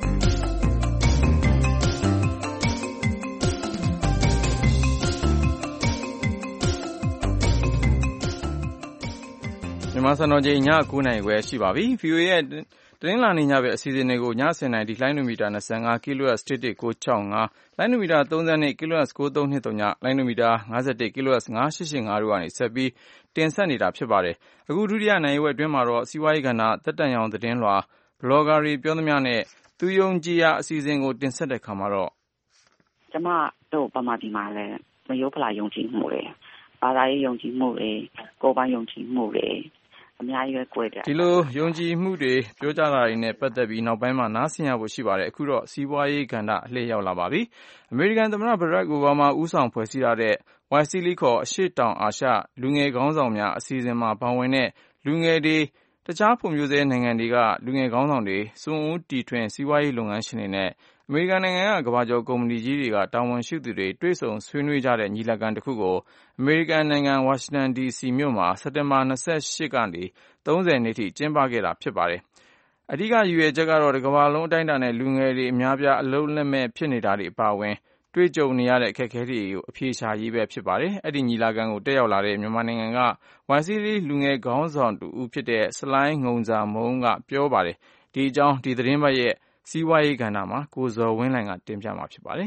မြန်မာစံတော်ချိန်ည ၉ နာရီခွဲရှိပါပြီ။ ဗွီအိုအေရဲ့တနင်္လာနေ့ညဘက်အစီအစဉ်တွေကိုည ၁၀ နာရီဒီလိုင်းနိုမီတာ ၂၅ kilohertz တစ်တစ် ကိုး၆၅ လိုင်းနိုမီတာ ၃၂ kilohertz ကိုးသုံး၂၀ လိုင်းနိုမီတာ ၅၁ kilohertz ၅၈၈၅ တို့ကနေဆက်ပြီးတင်ဆက်နေတာဖြစ်ပါတယ်။အခုဒုတိယနိုင်ဝက်အတွင်းမှာတော့စီးပွားရေးကဏ္ဍသက်တန့်ရောင်သတင်းလွှာဘလော့ဂါတွေပြောသမျှနဲ့သူယုံကြည်ရာအစီအစဉ်ကိုတင်ဆက်တဲ့ခါမှာတော့ကျမတို့ဗမာပြည်မှာလည်းမယိုးဖလာယုံကြည်မှုတွေဘာသာရေးယုံကြည်မှုတွေကိုယ်ပိုင်ယုံကြည်မှုတွေအများကြီးပဲ꿰တယ်ဒီလိုယုံကြည်မှုတွေပြောကြတာတွေနဲ့ပတ်သက်ပြီးနောက်ပိုင်းမှာနားဆင်ရဖို့ရှိပါတယ်အခုတော့စီးပွားရေးကဏ္ဍအလှည့်ရောက်လာပါပြီအမေရိကန်သမ္မတဘရက်အိုဘားမားဦးဆောင်ဖွဲ့စည်းထားတဲ့ ဝိုင် စီ လီ ခေါ်အရှေ့တောင်အာရှလူငယ်ခေါင်းဆောင်များအစီအစဉ်မှာပါဝင်တဲ့လူငယ်တွေတခြားဖွံ့ဖြိုးဆဲနိုင်ငံတွေကလူငယ်ခေါင်းဆောင်တွေစွန့်ဦးတီထွင်စီးပွားရေးလုပ်ငန်းရှင်တွေနဲ့အမေရိကန်နိုင်ငံကကမ္ဘာကျော်ကုမ္ပဏီကြီးတွေကတာဝန်ရှိသူတွေတွေ့ဆုံဆွေးနွေးကြတဲ့ညီလာခံတစ်ခုကိုအမေရိကန်နိုင်ငံဝါရှင်တန်ဒီစီမြို့မှာစက်တင်ဘာ၂၈ကနေ၃၀နေ့ထိကျင်းပခဲ့တာဖြစ်ပါတယ်အဓိကရည်ရွယ်ချက်ကတော့ကမ္ဘာလုံးအတိုင်းအတာနဲ့လူငယ်တွေအများပြားအလုပ်လက်မဲ့ဖြစ်နေတာတွေအပါအဝင်တွေ့ကြုံနေရတဲ့အခက်အခဲတွေကိုအပြေရှားရေးပဲဖြစ်ပါတယ်အဲ့ဒီညီလာခံကိုတက်ရောက်လာတဲ့မြန်မာနိုင်ငံကဝိုင်စီလီလူငယ်ခေါင်းဆောင်တူဦးဖြစ်တဲ့ဆလိုင်းငုံစာမုံကပြောပါတယ်ဒီအကြောင်းဒီသတင်းပတ်ရဲ့စီးပွားရေးကဏ္ဍမှာကိုဇော်ဝင်းလှိုင်ကတင်ပြမှာဖြစ်ပါတယ်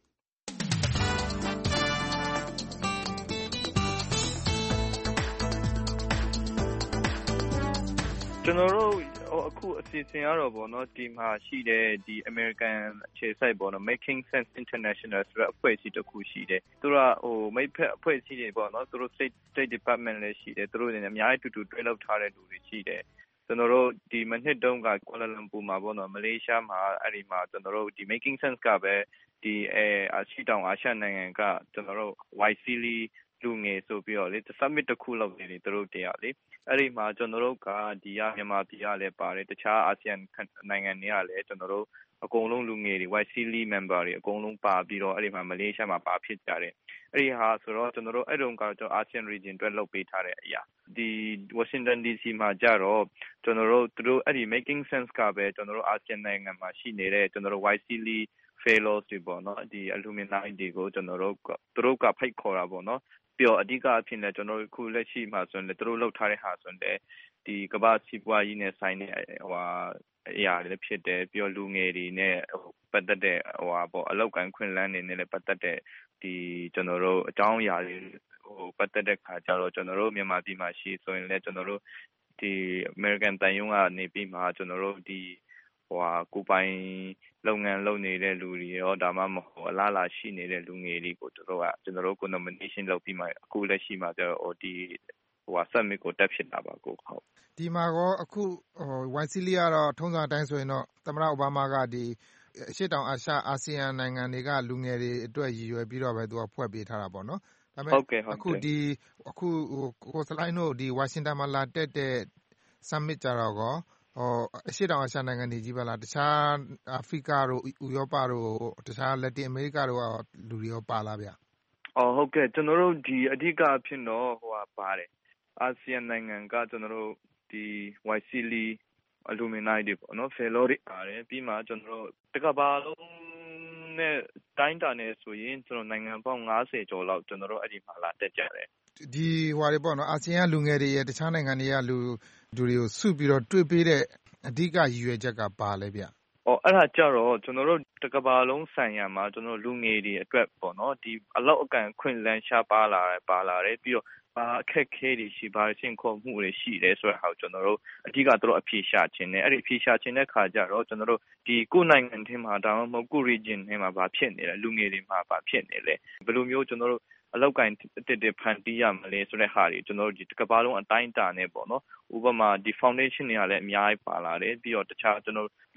ကျွန်တော်တို့အခုအစီအစဉ်ရတော့ဗောနော်ဒီမှာရှိတဲ့ဒီ American အခြေစိုက်ဗောနော် Making Sense International ဆိုတဲ့အဖွဲ့အစည်းတစ်ခုရှိတယ်သူကဟိုမိတ်ဖက်အဖွဲ့အစည်းတွေဗောနော်သူတို့ State State Department လည်းရှိတယ်သူတို့လည်းအများကြီးတူတူတွဲလုပ်ထားတဲ့လူတွေရှိတယ်ကျွန်တော်တို့ဒီမနှစ်တုန်းကကွာလာလမ်ပူမှာဗောနော်မလေးရှားမှာအဲ့ဒီမှာကျွန်တော်တို့ဒီ Making Sense ကပဲဒီအဲအရှိတောင်အာရှနိုင်ငံကကျွန်တော်တို့ ဝိုင် စီ လီ လူငယ်ဆိုပြီးတော့လေ summit တစ်ခုလုပ်နေတယ်သူတို့တရားလေအဲ့ဒီမှာကျွန်တော်တို့ကဒီရမြန်မာပြည်ကလည်းပါတယ်တခြားအာဆီယံနိုင်ငံတွေကလည်းကျွန်တော်တို့အကုန်လုံးလူငယ်တွေ ဝိုင် စီ လီ member တွေအကုန်လုံးပါပြီးတော့အဲ့ဒီမှာမလေးရှားမှာပါဖြစ်ကြတယ်အဲ့ဒီဟာဆိုတော့ကျွန်တော်တို့အဲ့တုန်းကကျွန်တော် ASEAN region အတွက်လုပ်ပေးထားတဲ့အရာဒီ Washington ဒီ စီ မှာကြတော့ကျွန်တော်တို့သူတို့အဲ့ဒီ Making Sense ကပဲကျွန်တော်တို့ ASEAN နိုင်ငံမှာရှိနေတဲ့ကျွန်တော်တို့ ဝိုင် စီ လီ fellows တွေပေါ့နော်ဒီ alumni တွေကိုကျွန်တော်တို့သူတို့ကဖိတ်ခေါ်တာပေါ့နော်ပြီးတော့အဓိကအဖြစ်နဲ့ကျွန်တော်တို့ခုလက်ရှိမှာဆိုရင်လည်းသူတို့လုပ်ထားတဲ့ဟာဆိုရင်လည်းဒီကမ္ဘာစီးပွားရေးနဲ့ဆိုင်တဲ့ဟိုဟာအရာတွေဖြစ်တယ်ပြီးတော့လူငယ်တွေနဲ့ပတ်သက်တဲ့ဟိုဟာပေါ့အလောက်ကန်ခွင့်လန်းနေနဲ့လည်းပတ်သက်တဲ့ဒီကျွန်တော်တို့အကြောင်းအရာတွေဟိုပတ်သက်တဲ့ခါကျတော့ကျွန်တော်တို့မြန်မာပြည်မှာရှိဆိုရင်လည်းကျွန်တော်တို့ဒီ American တန်ယုံကနေပြီးမှကျွန်တော်တို့ဒီဟိုဟာကိုပိုင်လုပ်ငန်းလုပ်နေတဲ့လူတွေရောဒါမှမဟုတ်အလားအလာရှိနေတဲ့လူငယ်တွေကိုတို့ကကျွန်တော်တို့ကို nomination လုပ်ပြီးမှအခုလက်ရှိမှာကျတော့ဒီဟိုဟာ summit ကိုတက်ဖြစ်တာပါကိုဟုတ်ဒီမှာကောအခုဟို ဝိုင် စီ လီ ကတော့ထုံးစံအတိုင်းဆိုရင်တော့သမ္မတအိုဘားမားကဒီအရှေ့တောင်အာရှအာဆီယံနိုင်ငံတွေကလူငယ်တွေအတွက်ရည်ရွယ်ပြီးတော့ပဲသူကဖွဲ့ပေးထားတာပေါ့နော်ဒါပေမဲ့အခုဒီအခုဟိုကိုစလိုင်းတို့ဒီဝါရှင်တန်မှာလာတက်တဲ့ summit ကြတော့ကောဟိုအရှေ့တောင်အာရှနိုင်ငံတွေကြီးပဲလားတခြားအာဖရိကတို့ဥရောပတို့တခြားလက်တင်အမေရိကတို့ကလူတွေရောပါလားဗျအော်ဟုတ်ကဲ့ကျွန်တော်တို့ဒီအဓိကအဖြစ်တော့ဟိုဟာပါတယ်အာဆီယံနိုင်ငံကကျွန်တော်တို့ဒီ ဝိုင် စီ လီ alumni တွေပေါ့နော် fellow တွေပါတယ်ပြီးမှကျွန်တော်တို့တကဘာလုံးနဲ့တိုင်းတာနေဆိုရင်ကျွန်တော်နိုင်ငံပေါင်း၅၀ကျော်လောက်ကျွန်တော်တို့အဲ့ဒီမှာလာတက်ကြတယ်ဒီဟိုတွေပေါ့နော်အာဆီယံလူငယ်တွေရဲ့တခြားနိုင်ငံတွေကလူလူတွေကိုစုပြီးတော့တွေ့ပေးတဲ့အဓိကရည်ရွယ်ချက်ကပါလဲဗျအော်အဲ့ဒါကြတော့ကျွန်တော်တို့တကဘာလုံးဆိုင်ရာမှာကျွန်တော်လူငယ်တွေအတွက်ပေါ့နော်ဒီအလောက်အကန်ခွင့်လန်းရှားပါလာတယ်ပါလာတယ်ပြီးတော့ဘာအခက်ခဲတွေရှိပါရှင်းခေါ်မှုတွေရှိတယ်ဆိုတဲ့ဟာကိုကျွန်တော်တို့အဓိကတို့အဖြေရှာခြင်းနဲ့အဲ့ဒီအဖြေရှာခြင်းတဲ့ခါကျတော့ကျွန်တော်တို့ဒီကိုနိုင်ငံထဲမှာဒါမှမဟုတ်ကို region ထဲမှာဘာဖြစ်နေလဲလူငယ်တွေမှာဘာဖြစ်နေလဲဘယ်လိုမျိုးကျွန်တော်တို့အလောက်ကန်တစ်တစ်ဖန်တီးရမလဲဆိုတဲ့ဟာတွေကျွန်တော်တို့ဒီကမ္ဘာလုံးအတိုင်းအတာနဲ့ပေါ့နော်ဥပမာဒီ foundation တွေကလည်းအများကြီးပါလာတယ်ပြီးတော့တခြားကျွန်တော်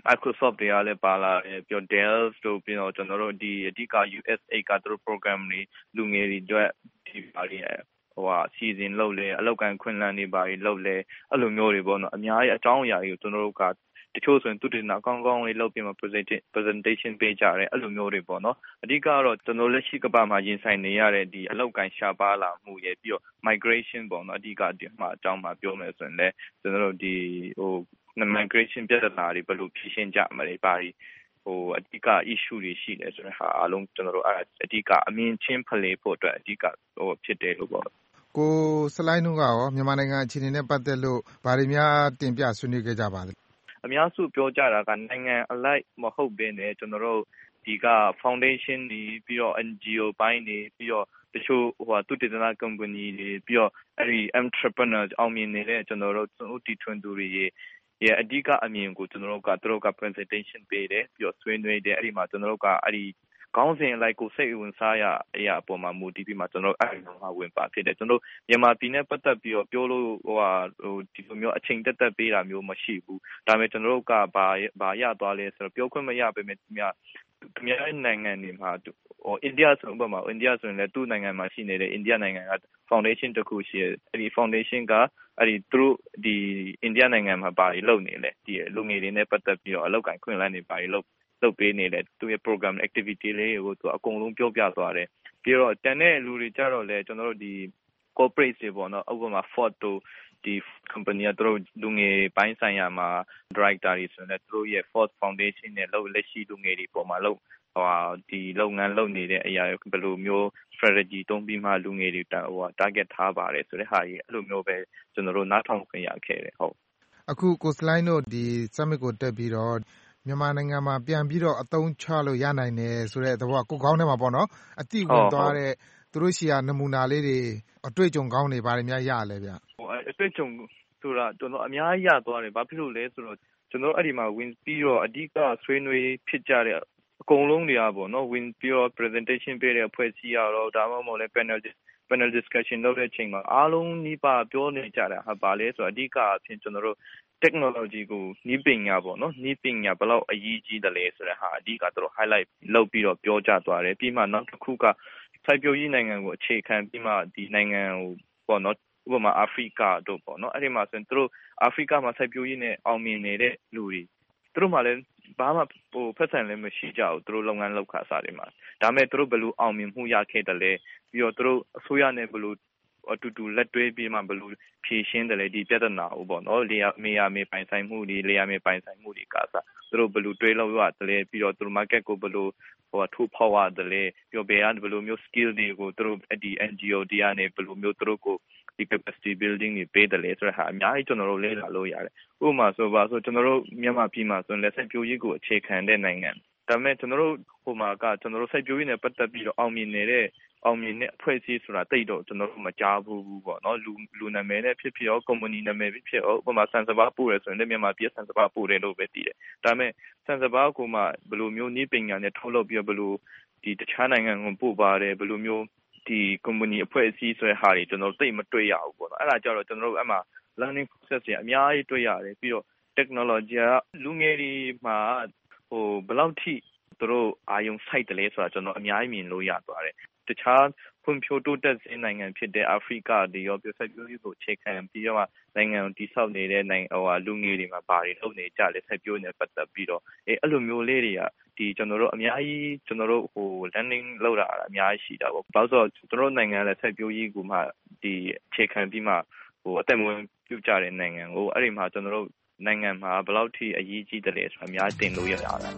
Microsoft တွေကလည်းပါလာတယ်ပြီးတော့ Dell တို့ပြီးတော့ကျွန်တော်တို့ဒီအဓိက U S A ကသူတို့ program တွေလူငယ်တွေအတွက်ဒီပါရီဟိုဟာစီစဉ်လုပ်လဲအလောက်ကန်ခွင့်လန်းနေပါရီလုပ်လဲအဲ့လိုမျိုးတွေပေါ့နော်အများကြီးအကြောင်းအရာတွေကိုကျွန်တော်တို့ကတချို့ဆိုရင်သူတင်တာကောင်းကောင်းလေးလုပ်ပြီးမှ presentation ပေးကြတယ်အဲ့လိုမျိုးတွေပေါ့နော်အဓိကတော့ကျွန်တော်လက်ရှိကမ္ဘာမှာရင်ဆိုင်နေရတဲ့ဒီအလောက်ကန်ရှားပါလာမှုရဲ့ပြီးတော့ migration ပေါ့နော်အဓိကဒီမှာအကြောင်းမှာပြောမယ်ဆိုရင်လည်းကျွန်တော်တို့ဒီဟိုmigration ပြဿနာတွေဘယ်လိုဖြေရှင်းကြမလဲပါရီဟိုအဓိက issue တွေရှိတယ်ဆိုတဲ့ဟာအလုံးကျွန်တော်တို့အဓိကအမြင်ချင်းဖလှယ်ဖို့အတွက်အဓိကဟိုဖြစ်တယ်လို့ပေါ့ကိုစလိုင်းတို့ကရောမြန်မာနိုင်ငံအခြေအနေနဲ့ပတ်သက်လို့ဗားတွေများတင်ပြဆွေးနွေးခဲ့ကြပါသလဲအများစုပြောကြတာကနိုင်ငံအလိုက်မဟုတ်ဘဲနဲ့ကျွန်တော်တို့ဒီက foundation တွေပြီးတော့ N G O ပိုင်းတွေပြီးတော့တချို့ဟိုသူတည်တဲ့ company တွေပြီးတော့အဲ့ဒီ entrepreneurs အောင်မြင်နေတဲ့ကျွန်တော်တို့သူတည်ထွင်သူတွေရဲ့အဓိကအမြင်ကိုကျွန်တော်တို့ကသူတို့က presentation ပေးတယ်ပြီးတော့ဆွေးနွေးတယ်အဲ့ဒီမှာကျွန်တော်တို့ကအဲ့ဒီကောင်းစဉ်အလိုက်ကိုစိတ်ဝင်စားရအရာအပေါ်မှာမူတည်ပြီးမှကျွန်တော်အဲ့ဒီမှာဝင်ပါဖြစ်တယ်ကျွန်တော်မြန်မာပြည်နဲ့ပတ်သက်ပြီးတော့ပြောလို့ဟိုဟာဟိုဒီလိုမျိုးအချိန်တက်တက်ပေးတာမျိုးမရှိဘူးဒါပေမဲ့ကျွန်တော်တို့ကဘာဘာရသွားလဲဆိုတော့ပြောခွင့်မရပေမဲ့မြအများနိုင်ငံတွေမှာဟိုအိန္ဒိယဆိုဥပမာအိန္ဒိယဆိုရင်လည်းသူ့နိုင်ငံမှာရှိနေတဲ့အိန္ဒိယနိုင်ငံက foundation တစ်ခုရှိတယ်အဲ့ဒီ foundation ကအဲ့ဒီသူတို့ဒီအိန္ဒိယနိုင်ငံမှာဘာတွေလုပ်နေလဲဒီလူငယ်တွေနဲ့ပတ်သက်ပြီးတော့အလောက်ကန်ခွင့်လန်းနေဘာတွေလုပ်လုပ်ပေးနေတယ်သူရဲ့ program activity လေးကိုသူအကုန်လုံးပြောပြသွားတယ်ပြီးတော့တန်တဲ့လူတွေကြတော့လေကျွန်တော်တို့ဒီ corporate တွေပေါ့နော်ဥပမာ Ford တို့ဒီ company ကသူတို့လူငယ်ပိုင်းဆိုင်ရာမှာ director တွေဆိုရင်သူတို့ရဲ့ Ford Foundation နဲ့လုပ်လက်ရှိလူငယ်တွေပေါ်မှာလုပ်ဟိုဒီလုပ်ငန်းလုပ်နေတဲ့အရာဘယ်လိုမျိုး strategy တုံးပြီးမှလူငယ်တွေဟို target ထားပါတယ်ဆိုတဲ့ဟာကြီးအဲ့လိုမျိုးပဲကျွန်တော်တို့နားထောင်ခွင့်ရခဲ့တယ်ဟုတ်အခုကိုစလိုင်းတို့ဒီ summit ကိုတက်ပြီးတော့မြန်မာနိုင်ငံမှာပြန်ပြီးတော့အသုံးချလို့ရနိုင်တယ်ဆိုတဲ့သဘောကိုကောင်းထဲမှာပေါ့နော်အတိဝင်သွားတဲ့သူတို့ရှိရာနမူနာလေးတွေအတွေ့အကြုံကောင်းတွေပါတယ်များရလဲဗျဟိုအတွေ့အကြုံဆိုတာကျွန်တော်အများကြီးရသွားတယ်ဘာဖြစ်လို့လဲဆိုတော့ကျွန်တော်အဲ့ဒီမှာဝင်ပြီးတော့အဓိကဆွေးနွေးဖြစ်ကြတဲ့အကုန်လုံးတွေကပေါ့နော်ဝင်ပြီးတော့ presentation ပေးတဲ့အဖွဲ့အစည်းရတော့ဒါမှမဟုတ်လဲ panel panel discussion လုပ်တဲ့အချိန်မှာအားလုံးနှိပါပြောနေကြတာဟာပါလဲဆိုတော့အဓိကအဖြစ်ကျွန်တော်တို့ technology ကိုနည်းပညာပေါ့နော်နည်းပညာဘယ်လောက်အရေးကြီးတယ်လဲဆိုတဲ့ဟာအဓိကသူတို့ highlight လုပ်ပြီးတော့ပြောကြသွားတယ်ပြီးမှနောက်တစ်ခုကစိုက်ပျိုးရေးနိုင်ငံကိုအခြေခံပြီးမှဒီနိုင်ငံကိုပေါ့နော်ဥပမာအာဖရိကတို့ပေါ့နော်အဲ့ဒီမှာဆိုရင်သူတို့အာဖရိကမှာစိုက်ပျိုးရေးနဲ့အောင်မြင်နေတဲ့လူတွေသူတို့မှလည်းဘာမှဟိုဖက်ဆန်လည်းမရှိကြဘူးသူတို့လုပ်ငန်းလုပ်ခါစားတွေမှာဒါမဲ့သူတို့ဘယ်လိုအောင်မြင်မှုရခဲ့တယ်လဲပြီးတော့သူတို့အစိုးရနဲ့ဘယ်လိုအတူတူလက်တွဲပြီးမှဘယ်လိုဖြေရှင်းတယ်လဲဒီပြဿနာကိုပေါ့နော်လေယာမေယာမေပိုင်ဆိုင်မှုတွေလေယာမေပိုင်ဆိုင်မှုတွေကစားသူတို့ဘယ်လိုတွဲလို့ရတယ်လဲပြီးတော့သူတို့ market ကိုဘယ်လိုဟိုထိုးဖောက်ရတယ်လဲပြီးတော့ဘယ်ကဘယ်လိုမျိုး skill တွေကိုသူတို့ဒီ N G O တွေကနေဘယ်လိုမျိုးသူတို့ကိုဒီ capacity building တွေပေးတယ်လဲဆိုတော့ဟာအများကြီးကျွန်တော်တို့လေ့လာလို့ရတယ်ဥပမာဆိုပါဆိုကျွန်တော်တို့မြန်မာပြည်မှာဆိုရင်လက်ဆက်ပြိုးရေးကိုအခြေခံတဲ့နိုင်ငံဒါပေမဲ့ကျွန်တော်တို့ဟိုမှာကကျွန်တော်တို့စိုက်ပျိုးရေးနဲ့ပတ်သက်ပြီးတော့အောင်မြင်နေတဲ့အောင်မြင်တဲ့အဖွဲ့အစည်းဆိုတာတိတ်တော့ကျွန်တော်တို့မကြားဘူးပေါ့နော်လူလူနာမည်နဲ့ဖြစ်ဖြစ်ရော company နာမည်ဖြစ်ဖြစ်ရောဥပမာဆန်စပါးပို့ရဆိုရင်လည်းမြန်မာပြည်ဆန်စပါးပို့တယ်လို့ပဲသိတယ်ဒါပေမဲ့ဆန်စပါးကိုမှဘယ်လိုမျိုးနည်းပညာနဲ့ထုတ်လုပ်ပြီးဘယ်လိုဒီတခြားနိုင်ငံကိုပို့ပါတယ်ဘယ်လိုမျိုးဒီ company အဖွဲ့အစည်းဆိုတဲ့ဟာတွေကျွန်တော်တိတ်မတွေ့ရဘူးပေါ့နော်အဲ့ဒါကြောင့်ကျွန်တော်တို့အဲ့မှာ learning process တွေအများကြီးတွေ့ရတယ်ပြီးတော့ technology ကလူငယ်တွေမှာဟိုဘယ်လောက်ထိသူတို့အာယုံစိုက်တယ်လဲဆိုတာကျွန်တော်အများကြီးမြင်လို့ရသွားတယ်တခြားဖွံ့ဖြိုးတိုးတက်တဲ့နိုင်ငံဖြစ်တဲ့အာဖရိကတွေရောပြဆက်ပြိုးရေးကိုအခြေခံပြီးတော့နိုင်ငံကိုတည်ဆောက်နေတဲ့နိုင်ငံဟိုလူငယ်တွေမှာဘာတွေလုပ်နေကြလဲဆက်ပြိုးနေပတ်သက်ပြီးတော့အဲအဲ့လိုမျိုးလေးတွေကဒီကျွန်တော်တို့အများကြီးကျွန်တော်တို့ဟို learning လုပ်တာအများကြီးရှိတာပေါ့ဘာလို့ဆိုတော့ကျွန်တော်တို့နိုင်ငံလည်းဆက်ပြိုးရေးကိုမှဒီအခြေခံပြီးမှဟိုအသက်မွေးပြုကြတဲ့နိုင်ငံကိုအဲ့ဒီမှာကျွန်တော်တို့နိုင်ငံမှာဘယ်လောက်ထိအရေးကြီးတယ်လဲဆိုတာအများတင်လို့ရတာလား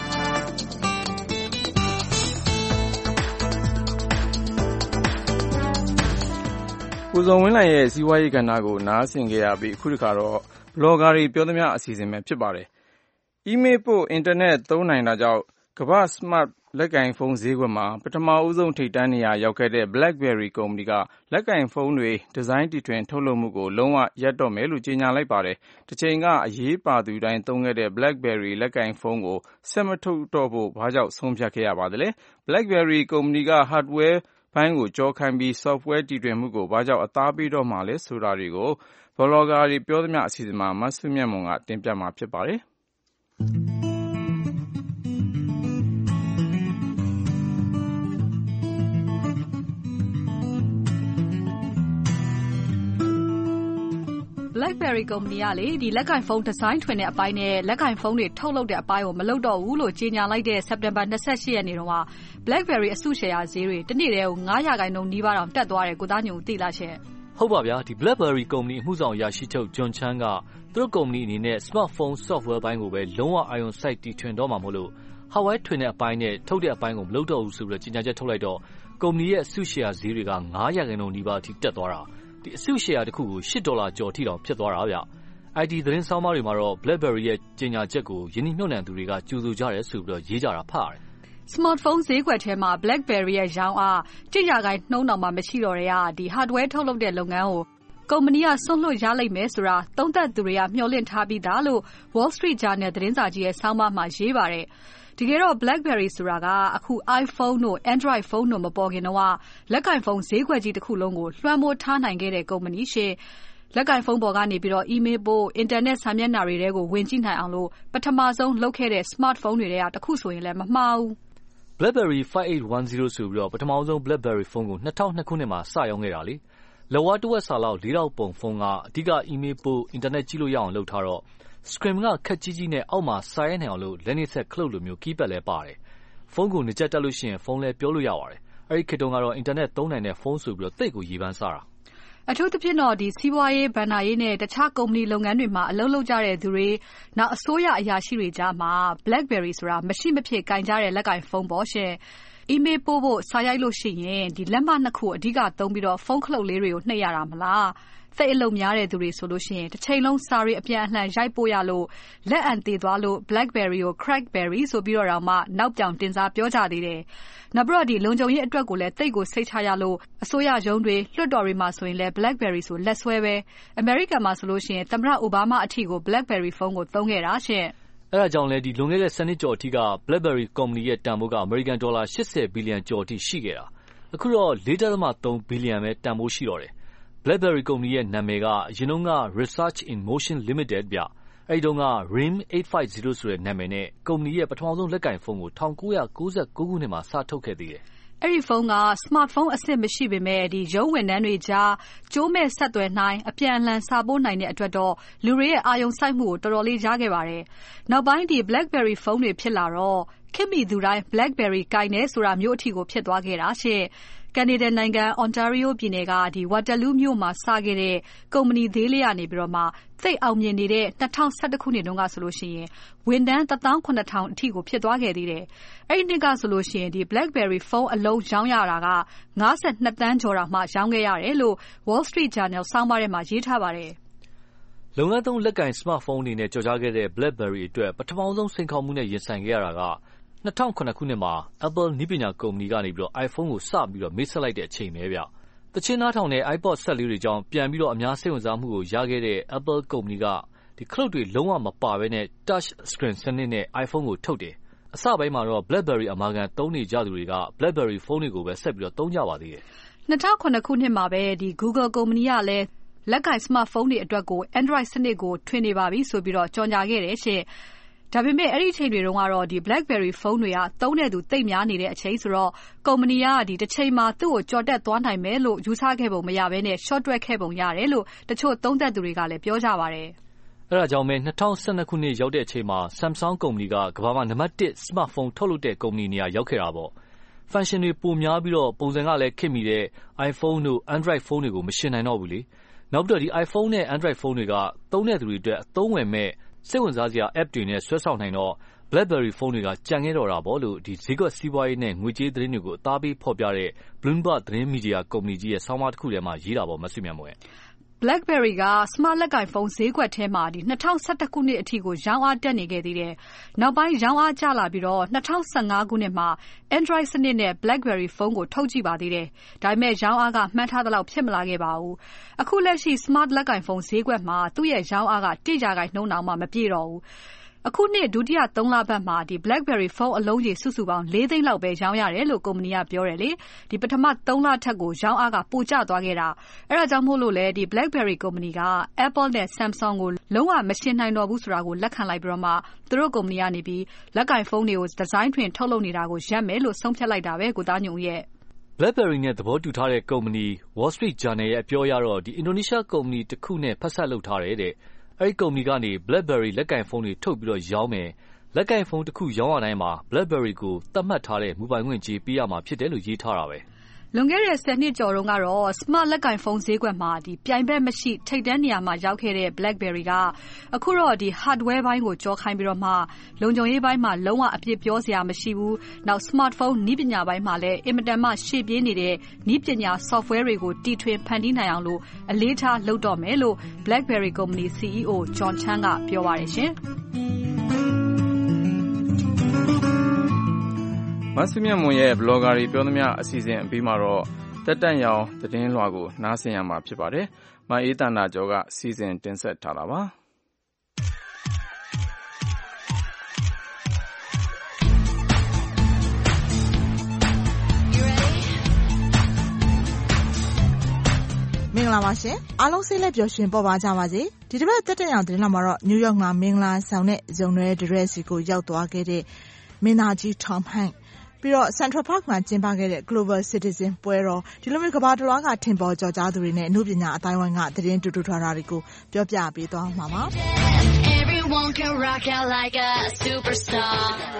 ကိုဇော်ဝင်းလှိုင်ရဲ့စီးပွားရေးကဏ္ဍကိုနားဆင်ကြရပြီးအခုတစ်ခါတော့ဘလော့ဂါတွေပြောသမျှအစီအစဉ်ပဲဖြစ်ပါတယ်။ အီးမေးလ်ပို့အင်တာနက်သုံးနိုင်တာကြောင့်ကမ္ဘာ့ smart လက်ကိုင်ဖုန်းဈေးကွက်မှာပထမဦးဆုံးထိပ်တန်းနေရာရောက်ခဲ့တဲ့ BlackBerry ကုမ္ပဏီကလက်ကိုင်ဖုန်းတွေဒီဇိုင်းတီထွင်ထုတ်လုပ်မှုကိုလုံးဝရပ်တော့မယ်လို့ကြေညာလိုက်ပါတယ်။တစ်ချိန်ကအရေးပါသူတိုင်းသုံးခဲ့တဲ့ BlackBerry လက်ကိုင်ဖုန်းကိုဆက်မထုတ်တော့ဖို့ဘာကြောင့်ဆုံးဖြတ်ခဲ့ရပါသလဲ။ BlackBerry ကုမ္ပဏီက hardware ဘိုင်းကိုကြောခိုင်းပြီး software တီထွင်မှုကိုဘာကြောင့်အသားပေးတော့မှာလဲဆိုတာတွေကို ဘလော့ဂါတွေပြောသမျှအစီအစဉ်မှာမစုမြတ်မွန်ကတင်ပြမှာဖြစ်ပါတယ်။ BlackBerry ကုမ္ပဏီကလေဒီလက်ကင်ဖုန်းဒီဇိုင်းထွင်တဲ့အပိုင်းနဲ့လက်ကင်ဖုန်းတွေထုတ်လုပ်တဲ့အပိုင်းကိုမလုပ်တော့ဘူးလို့ကြေညာလိုက်တဲ့စက်တင်ဘာ၂၈ရက်နေ့တုန်းက BlackBerry အစုရှယ်ယာဈေးတွေတနေ့တည်းကို၅ရာခိုင်နှုန်းနီးပါးတောင်တက်သွားတယ်ကိုသားညုံသိလားရှင်ဟုတ်ပါဗျာဒီ BlackBerry ကုမ္ပဏီအမှုဆောင်အရာရှိချုပ် John Chan ကသူတို့ကုမ္ပဏီအနေနဲ့ smartphone software ဘိုင်းကိုပဲလုံးဝအာရုံစိုက်တီထွင်တော့မှာမို့လို့ hardware ထွင်တဲ့အပိုင်းနဲ့ထုတ်တဲ့အပိုင်းကိုမလုပ်တော့ဘူးဆိုပြီးကြေညာချက်ထုတ်လိုက်တော့ကုမ္ပဏီရဲ့အစုရှယ်ယာဈေးတွေက၅ရာခိုင်နှုန်းနီးပါးအထိတက်သွားတာဒီအစုရှယ်ယာတစ်ခုကို၈ဒေါ်လာကျော်ထိတောင်ဖြစ်သွားတာဗျ I T သတင်းဆောင်းပါးတွေမှာတော့ BlackBerry ရဲ့ကြေညာချက်ကိုယင်းနှိမ့်မြုပ်နှံသူတွေကကြိုဆိုကြတယ်ဆိုပြီးတော့ရေးကြတာဖတ်ရတယ် Smartphone ဈေးကွက်ထဲမှာ BlackBerry ရဲ့ရောင်းအားတစ်ရာခိုင်နှုန်းတောင်မှမရှိတော့တဲ့ဒီ hardware ထုတ်လုပ်တဲ့လုပ်ငန်းကိုကုမ္ပဏီကဆွန့်လွတ်ရလိမ့်မယ်ဆိုတာသုံးသပ်သူတွေကမျှော်လင့်ထားပြီးသားလို့ Wall Street Journal သတင်းစာကြီးရဲ့ဆောင်းပါးမှာရေးပါတယ်တကယ်တော့ BlackBerry ဆိုတာကအခု iPhone တို့ Android phone တို့မပေါ်ခင်တော့လက်ကင်ဖုန်းဈေးကွက်ကြီးတစ်ခုလုံးကိုလွှမ်းမိုးထားနိုင်ခဲ့တဲ့ကုမ္ပဏီရှင်လက်ကင်ဖုန်းပေါ်ကနေပြီးတော့ email ပို့ internet စာမျက်နှာတွေထဲကိုဝင်ကြည့်နိုင်အောင်လို့ပထမဆုံးလုပ်ခဲ့တဲ့ smartphone တွေထဲကတစ်ခုဆိုရင်လည်းမမှားဘူး BlackBerry five eight one zero ဆိုပြီးတော့ပထမဆုံး BlackBerry ဖုန်းကို၂၀၀၂ခုနှစ်မှာစရောင်းခဲ့တာလေလက်ဝါးတစ်ဝက်စာလောက်၄ထောင်ပုံဖုန်းကအဓိက email ပို့ internet ကြည့်လို့ရအောင်လုပ်ထားတော့ screen ကခက်ကြီးကြီးနဲ့အောက်မှာစာရိုက်နိုင်အောင်လို့လက်နေဆက်ခလုတ်လိုမျိုး keypad လဲပါတယ်ဖုန်းကိုနှစ်ချက်တက်လို့ရှိရင်ဖုန်းလဲပြောလို့ရပါတယ်အဲ့ဒီခေတ်တုန်းကတော့ internet သုံးနိုင်တဲ့ဖုန်းဆိုပြီးတော့တိတ်ကိုရေးပန်းစားတာအထူးသဖြင့်တော့ဒီစီးပွားရေးဘဏ္ဍာရေးနဲ့တခြားကုမ္ပဏီလုပ်ငန်းတွေမှာအလုပ်လုပ်ကြတဲ့သူတွေနောက်အစိုးရအရာရှိတွေကြားမှာ BlackBerry ဆိုတာမရှိမဖြစ်ကင်ကြတဲ့လက်ကင်ဖုန်းပေါ့ရှင် email ပို့ဖို့စာရိုက်လို့ရှိရင်ဒီလက်မနှစ်ခုအဓိကသုံးပြီးတော့ဖုန်းခလုတ်လေးတွေကိုနှိပ်ရတာမလားသိအလုံးများတဲ့သူတွေဆိုလို့ရှိရင်တစ်ချိန်လုံးစာရီအပြန်အလှန်ရိုက်ပို့ရလို့လက်အံသေးသွားလို့ BlackBerry ကို Crackberry ဆိုပြီးတော့မှနောက်ပြောင်တင်စားပြောကြသေးတယ်နောက်ပြီးတော့ဒီလုံခြုံရေးအတွက်ကိုလည်းတိတ်ကိုစိတ်ချရလို့အစိုးရရုံးတွေလွှတ်တော်တွေမှာဆိုရင်လည်း BlackBerry ဆိုလက်ဆွဲပဲ American မှာဆိုလို့ရှိရင်သမ္မတအိုဘားမားအထိကို BlackBerry ဖုန်းကိုသုံးခဲ့တာရှင်အဲ့ဒါကြောင့်လဲဒီလွန်ခဲ့တဲ့ဆယ်နှစ်ကျော်အထိက BlackBerry ကုမ္ပဏီရဲ့တန်ဖိုးက American ဒေါ်လာ၈၀ဘီလီယံကျော်အထိရှိခဲ့တာအခုတော့၄.၃ဘီလီယံပဲတန်ဖိုးရှိတော့တယ် BlackBerry ကုမ္ပဏီရဲ့နာမည်ကအရင်တုန်းက Research in Motion Limited ဗျအဲ့ဒီတုန်းက RIM eight five zero ဆိုတဲ့နာမည်နဲ့ကုမ္ပဏီရဲ့ပထမဆုံးလက်ကင်ဖုန်းကို၁၉၉၉ခုနှစ်မှာစထုတ်ခဲ့သေးတယ်အဲ့ဒီဖုန်းက smartphone အဆင့်မရှိပေမဲ့ဒီရုံးဝန်ထမ်းတွေကြားကျိုးမဲ့ဆက်သွယ်နိုင်အပြန်အလှန်စာပို့နိုင်တဲ့အတွက်တော့လူတွေရဲ့အာရုံစိုက်မှုကိုတော်တော်လေးရခဲ့ပါတယ်နောက်ပိုင်းဒီ BlackBerry ဖုန်းတွေဖြစ်လာတော့ခင်မီသူတိုင်း BlackBerry ကိုင်နေဆိုတာမျိုးအထိကိုဖြစ်သွားခဲ့တာရှင့်ကနေဒါနိုင်ငံ Ontario ပြည်နယ်ကဒီ Waterloo မြို့မှာစခဲ့တဲ့ကုမ္ပဏီသေးလေးကနေပြီးတော့မှသိအောင်မြင်နေတဲ့၂၀၁၁ခုနှစ်တုန်းကဆိုလို့ရှိရင်ဝန်ထမ်းတစ်သောင်းခုနှစ်ထောင်အထိကိုဖြစ်သွားခဲ့သေးတယ်။အဲ့ဒီနှစ်ကဆိုလို့ရှိရင်ဒီ BlackBerry ဖုန်းအလုံးရောင်းရတာက၅၂သန်းကျော်တာမှရောင်းခဲ့ရတယ်လို့ Wall Street Journal ဆောင်းပါးထဲမှာရေးထားပါတယ်။လုပ်ငန်းသုံးလက်ကင် smartphone အနေနဲ့ကြော်ကြားခဲ့တဲ့ BlackBerry အတွက်ပထမဆုံးစိန်ခေါ်မှုနဲ့ရင်ဆိုင်ခဲ့ရတာက၂၀၀၇ခုနှစ်မှာ Apple နည်းပညာကုမ္ပဏီကနေပြီးတော့ iPhone ကိုစပြီးတော့မိတ်ဆက်လိုက်တဲ့အချိန်ပဲဗျ။တချင်းနားထောင်တဲ့ iPod ဆက်လေးတွေကြောင့်ပြန်ပြီးတော့အများစိတ်ဝင်စားမှုကိုရခဲ့တဲ့ Apple ကုမ္ပဏီကဒီခလုတ်တွေလုံးဝမပါဘဲနဲ့ touch screen စနစ်နဲ့ iPhone ကိုထုတ်တယ်။အစပိုင်းမှာတော့ BlackBerry အမာခံသုံးနေကြသူတွေက BlackBerry ဖုန်းတွေကိုပဲဆက်ပြီးတော့သုံးကြပါသေးတယ်။၂၀၀၇ခုနှစ်မှာပဲဒီ Google ကုမ္ပဏီကလည်းလက်ကင် smartphone တွေအတွက်ကို Android စနစ်ကိုထွင်နေပါပြီဆိုပြီးတော့ကြော်ညာခဲ့တယ်ရှင့်။ဒါပေမဲ့အဲ့ဒီအချိန်တွေတုန်းကတော့ဒီ BlackBerry ဖုန်းတွေကသုံးတဲ့သူတိတ်များနေတဲ့အချိန်ဆိုတော့ကုမ္ပဏီကဒီတစ်ချိန်မှာသူ့ကိုကြော်တက်သွားနိုင်မယ်လို့ယူဆခဲ့ပုံမရဘဲနဲ့ short တွက်ခဲ့ပုံရတယ်လို့တချို့သုံးသက်သူတွေကလည်းပြောကြပါတယ်။အဲ့ဒါကြောင့်ပဲ၂၀၁၂ခုနှစ်ရောက်တဲ့အချိန်မှာ Samsung ကုမ္ပဏီကကမ္ဘာမှာနံပါတ်တစ် smartphone ထုတ်လုပ်တဲ့ကုမ္ပဏီနေရာရောက်ခဲ့တာပေါ့။ function တွေပိုများပြီးတော့ပုံစံကလည်းခေတ်မီတဲ့ iPhone တို့ Android ဖုန်းတွေကိုမရှင်နိုင်တော့ဘူးလေ။နောက်ပြီးတော့ဒီ iPhone နဲ့ Android ဖုန်းတွေကသုံးတဲ့သူတွေအတွက်အသုံးဝင်မဲ့စိတ်ဝင်စားစရာ app တွေနဲ့ဆွဲဆောင်နိုင်တော့ BlackBerry ဖုန်းတွေကကြံခဲ့တော့တာပေါ့လို့ဒီဈေးကွက်စီးပွားရေးနဲ့ငွေကြေးသတင်းတွေကိုအသားပေးဖော်ပြတဲ့ Bloomberg သတင်းမီဒီယာကုမ္ပဏီကြီးရဲ့ဆောင်းပါးတစ်ခုထဲမှာရေးတာပေါ့မဆွေမြန်မွယ် BlackBerry က smart လက်ကင်ဖုန်းဈေးကွက်ထဲမှာဒီ၂၀၁၁ခုနှစ်အထိကိုရောင်းအားတက်နေခဲ့သေးတယ်။နောက်ပိုင်းရောင်းအားကျလာပြီးတော့၂၀၁၅ခုနှစ်မှာ Android စနစ်နဲ့ BlackBerry ဖုန်းကိုထုတ်ကြည့်ပါသေးတယ်။ဒါပေမဲ့ရောင်းအားကမှန်းထားသလောက်ဖြစ်မလာခဲ့ပါဘူး။အခုလက်ရှိ smart လက်ကင်ဖုန်းဈေးကွက်မှာသူ့ရဲ့ရောင်းအားကတစ်ရာခိုင်နှုန်းတောင်မှမပြည့်တော့ဘူး။အခုနှစ်ဒုတိယသုံးလပတ်မှာဒီ BlackBerry ဖုန်းအလုံးကြီးစုစုပေါင်း၄သိန်းလောက်ပဲရောင်းရတယ်လို့ကုမ္ပဏီကပြောတယ်လေဒီပထမသုံးလထက်ကိုရောင်းအားကပိုကျသွားခဲ့တာအဲ့ဒါကြောင့်မို့လို့လေဒီ BlackBerry ကုမ္ပဏီက Apple နဲ့ Samsung ကိုလုံးဝမရှင်းနိုင်တော့ဘူးဆိုတာကိုလက်ခံလိုက်ပြီးတော့မှသူတို့ကုမ္ပဏီကနေပြီးလက်ကင်ဖုန်းတွေကိုဒီဇိုင်းထွင်ထုတ်လုပ်နေတာကိုရပ်မယ်လို့ဆုံးဖြတ်လိုက်တာပဲကိုသားညုံရဲ့ BlackBerry နဲ့သဘောတူထားတဲ့ကုမ္ပဏီ Wall Street Journal ရဲ့အပြောအရတော့အင်ဒိုနီးရှားကုမ္ပဏီတစ်ခုနဲ့ဖက်စပ်လုပ်ထားတယ်တဲ့။အဲဒီကုမ္ပဏီကနေ BlackBerry လက်ကင်ဖုန်းတွေထုတ်ပြီးတော့ရောင်းမယ်။လက်ကင်ဖုန်းတစ်ခုရောင်းရတိုင်းမှာ BlackBerry ကိုသတ်မှတ်ထားတဲ့မူပိုင်ခွင့်ကြေးပေးရမှာဖြစ်တယ်လို့ရေးထားတာပဲ။လွန်ခဲ့တဲ့ဆယ်နှစ်ကျော်တုန်းကတော့ Smart လက်ကင်ဖုန်းဈေးကွက်မှာပြိုင်ဘက်မရှိထိပ်တန်းနေရာမှာရောက်ခဲ့တဲ့ BlackBerry ကအခုတော့ Hardware ပိုင်းကိုကျော်ခိုင်းပြီးတော့မှလုံခြုံရေးပိုင်းမှာလုံးဝအပြစ်ပြောစရာမရှိဘူး။နောက် Smartphone နည်းပညာပိုင်းမှာလည်းအင်မတန်မှရှေ့ပြေးနေတဲ့နည်းပညာ Software တွေကိုတီထွင်ဖန်တီးနိုင်အောင်လို့အလေးထားလုပ်တော့မယ်လို့ BlackBerry ကုမ္ပဏီ C E O John Chang ကပြောပါတယ်ရှင်။မဆုမြတ်မွန်ရဲ့ blogger တွေပြောသမျှအစီအစဉ်အပြီးမှာတော့တက်တက်ရောင်သတင်းလွှာကိုနားဆင်ရမှာဖြစ်ပါတယ်။မအေးတနာကျော်ကစီစဉ်တင်ဆက်ထားတာပါ။မင်္ဂလာပါရှင်အားလုံးစိတ်လက်ပျော်ရွှင်ပေါ်ပါကြပါစေဒီတစ်ပတ်တက်တက်ရောင်သတင်းလာမှာတော့နယူးယောက်မှာမင်္ဂလာဆောင်တဲ့ဇုံရဲဒရက်စီကိုရောက်သွားခဲ့တဲ့မင်းသားကြီး Tom Hanks ပြီးတော့ Central Park မှာကျင်းပခဲ့တဲ့ Global Citizen ပွဲတော်ဒီလိုမျိုးကမ္ဘာတစ်လွှားကထင်ပေါ်ကျော်ကြားသူတွေနဲ့အမှုပညာအတိုင်းဝိုင်းကသတင်းတူတူထွားတာတွေကိုပြောပြပေးသွားမှာပါEveryone can rock out like a superstar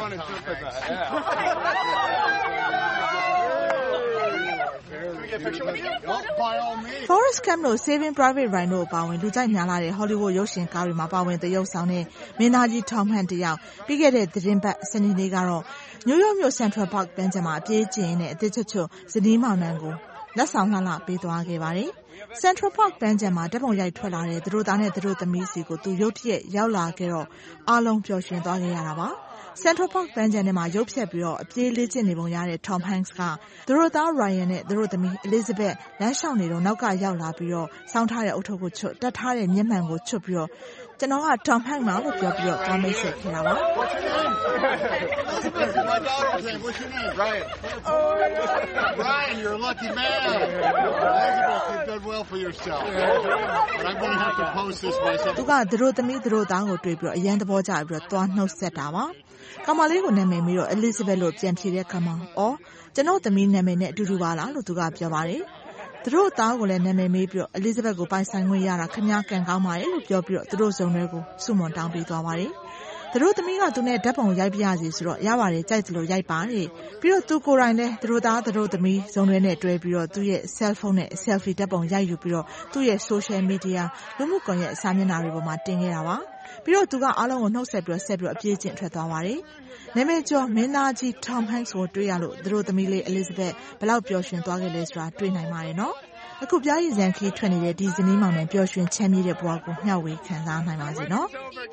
Forrest Gump တို့ Saving Private Ryan တို့အပါအဝင်လူကြိုက်များလာတဲ့ Hollywood ရုပ်ရှင်ကားတွေမှာပါဝင်သရုပ်ဆောင်တဲ့မင်းသားကြီး Tom Hanks တယောက်ပြီးခဲ့တဲ့သတင်းပတ်စနေနေ့ကတော့နယူးယောက်မြို့ Central Park ပန်းခြံမှာအပြေးကျင်းနဲ့အသက်ချွတ်ချွတ်ဇနီးမောင်နှံကိုလက်ဆောင်လှလှပေးသွားခဲ့ပါတယ်။ Central Park ပန်းခြံမှာဓာတ်ပုံရိုက်ထွက်လာတဲ့သူတို့သားနဲ့သူတို့သမီးစီကိုသူရုတ်တရက်ရောက်လာခဲ့တော့အားလုံးပျော်ရွှင်သွားခဲ့ရတာပါ။ Central Park ပန်းခြံထဲမှာရုပ်ဖြတ်ပြီးတော့အပြေးလေးကျင့်နေပုံရတဲ့ Tom Hanks ကသူတို့သား Ryan နဲ့သူတို့သမီး Elizabeth လမ်းလျှောက်နေတော့နောက်ကရောက်လာပြီးတော့စောင်းထားတဲ့အုတ်ထုပ်ကိုချွတ်တက်ထားတဲ့မျက်မှန်ကိုချွတ်ပြီးတော့ကျွန်တော်က Tom Hanks မှာလို့ပြောပြီးတော့ကောင်းမိတ်ဆက်ခဲ့တာပါ What's your name? Elizabeth, my daughter's name. What's your name? Ryan. Ryan, you're a lucky man. Elizabeth, you've done well for yourself. But I'm going to have to post this myself. သူကသူတို့သမီးသူတို့သားကိုတွေ့ပြီးတော့အရန်သဘောကျပြီးတော့သွားနှုတ်ဆက်တာပါကောင်မလေးကိုနာမည်ပြီးတော့ Elizabeth လို့ပြန်ဖြေတဲ့အခါမှာအော်ကျွန်တော်သမီးနာမည်နဲ့အတူတူပါလားလို့သူကပြောပါတယ်သူတို့သားကိုလည်းနာမည်မေးပြီးတော့ Elizabeth ကိုပိုင်ဆိုင်ခွင့်ရတာခင်ဗျားကန်ကောင်းပါတယ်လို့ပြောပြီးတော့သူတို့စုံတွေကိုစုမွန်တောင်းပေးသွားပါတယ်သူတို့သမီးကသူနဲ့ဓာတ်ပုံရိုက်ပြရစီဆိုတော့ရပါတယ်ကြိုက်တယ်လို့ရိုက်ပါတယ်ပြီးတော့သူကိုယ်တိုင်လည်းသူတို့သားသူတို့သမီးစုံတွေနဲ့တွဲပြီးတော့သူ့ရဲ့ cell phone နဲ့ selfie ဓာတ်ပုံရိုက်ယူပြီးတော့သူ့ရဲ့ social media လူမှုကွန်ရက်စာမျက်နှာတွေပေါ်မှာတင်ခဲ့တာပါပြီးတော့သူကအားလုံးကိုနှုတ်ဆက်ပြီးတော့ဆက်ပြီးတော့အပြေးကျင့်ထွက်သွားပါတယ်နာမည်ကျော်မင်းသားကြီး Tom Hanks ကိုတွေ့ရလို့သူတို့သမီးလေး Elizabeth ဘလောက်ပျော်ရွှင်သွားခဲ့လဲဆိုတာတွေ့နိုင်ပါတယ်နော်အခုပြားရည်စံခီးထွက်နေတဲ့ဒီဇနီးမောင်နဲ့ပျော်ရွှင်ချမ်းမြေ့တဲ့ဘဝကိုမျှဝေခံစားနိုင်ပါစေနော်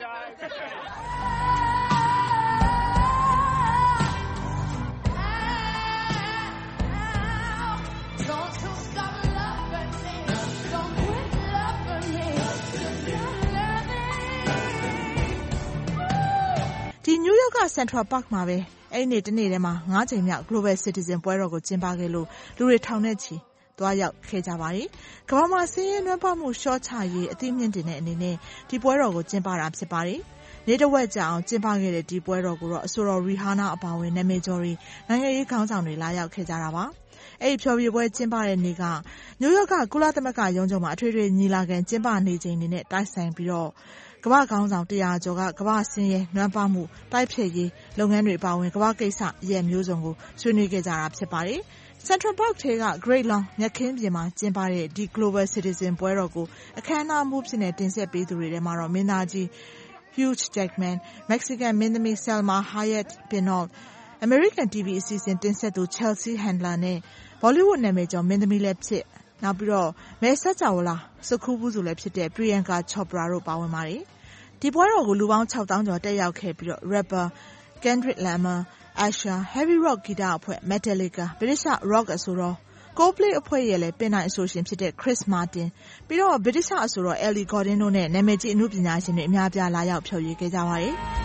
ဒီနယူးယောက်က Central Park မှာပဲအဲ့ဒီနေ့တနေ့ထဲမှာ၅ချိန်မြောက် Global Citizen ပွဲတော်ကိုကျင်းပခဲ့လို့လူတွေထောင်နဲ့ချီသွားရောက်ခဲ့ကြပါတယ်။ကမ္ဘာမှာဆင်းရဲနွမ်းပါးမှုရှော့ချရေးအသိမြင့်တင်တဲ့အနေနဲ့ဒီပွဲတော်ကိုကျင်းပတာဖြစ်ပါတယ်။နေ့တစ်ဝက်ကြာအောင်ကျင်းပခဲ့တဲ့ဒီပွဲတော်ကိုတော့အဆိုတော် Rihanna အပါအဝင်နာမည်ကျော်တွေနိုင်ငံရေးခေါင်းဆောင်တွေလာရောက်ခဲ့ကြတာပါ။အဲ့ဒီဖျော်ဖြေပွဲကျင်းပတဲ့နေ့ကနယူးယောက်ကကုလသမဂ္ဂရုံးချုပ်မှာအထွေထွေညီလာခံကျင်းပနေချိန်နေနဲ့တိုက်ဆိုင်ပြီးတော့ကမ္ဘာခေါင်းဆောင်တရာကျော်ကကမ္ဘာဆင်းရဲနွမ်းပါးမှုတိုက်ဖျက်ရေးလုပ်ငန်းတွေပါဝင်ကမ္ဘာကိစ္စအရေးမျိုးစုံကိုဆွေးနွေးခဲ့ကြတာဖြစ်ပါတယ်။ Central Park ထဲက Great Lawn မြက်ခင်းပြင်မှာကျင်းပတဲ့ဒီ Global Citizen ပွဲတော်ကိုအခမ်းအနားမှုဖြစ်နေတင်ဆက်ပေးသူတွေထဲမှာတော့မင်းသားကြီး Hugh Jackman, Mexican မင်းသမီး Salma Hayek Pinault, American တီ ဗီ အစီအစဉ်တင်ဆက်သူ Chelsea Handler နဲ့ Bollywood နာမည်ကျော်မင်းသမီးလည်းဖြစ်နောက်ပြီးတော့မဲဆက်ကြဝလာစုခူးဘူးဆိုလည်းဖြစ်တဲ့ Priyanka Chopra တို့ပါဝင်ပါတယ်။ဒီပွဲတော်ကိုလူပေါင်း၆သောင်းကျော်တက်ရောက်ခဲ့ပြီးတော့ rapper Kendrick Lamar, Usher, Heavy Rock ဂီတအဖွဲ့ Metallica, British Rock အဆိုတော် Coldplay အဖွဲ့ရဲ့လည်းပင်နိုင်အဆိုရှင်ဖြစ်တဲ့ Chris Martin ပြီးတော့ British အဆိုတော် Ellie Goulding တို့နဲ့နာမည်ကြီးအမှုပညာရှင်တွေအများပြားလာရောက်ဖျော်ဖြေခဲ့ကြပါတယ်။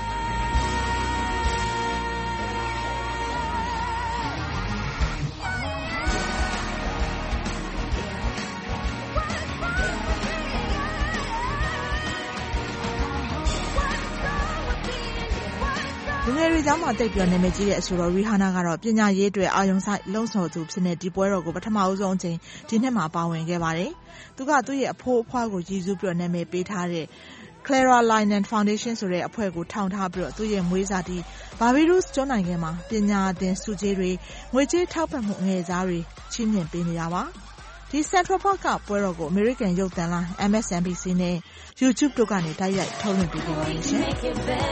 လူငယ်တွေကြားမှာတိတ်ပြီးနာမည်ကြီးတဲ့အဆိုတော် Rihanna ကတော့ပညာရေးအတွက်အာရုံစိုက်လှုံ့ဆော်သူဖြစ်တဲ့ဒီပွဲတော်ကိုပထမအဆုံးအချိန်ဒီနှစ်မှာပါဝင်ခဲ့ပါတယ်။သူကသူ့ရဲ့အဖိုးအဖွားကိုရည်စူးပြီးနာမည်ပေးထားတဲ့ Clara Linehan Foundation ဆိုတဲ့အဖွဲ့ကိုထောင်ထားပြီးသူ့ရဲ့မွေးစာတီ Barbados ကျွန်းနိုင်ငံမှာပညာသင်ဆုကြေးတွေငွေကြေးထောက်ပံ့မှုငွေစားတွေချီးမြှင့်ပေးနေတာပါ။ဒီ Central Park ကပွဲတော်ကို American ရုပ်သံလိုင်း M S N B C နဲ့ YouTube တို့ကနေတိုက်ရိုက်ထုတ်လွှင့်ပေးခဲ့ပါတယ်ရှင်။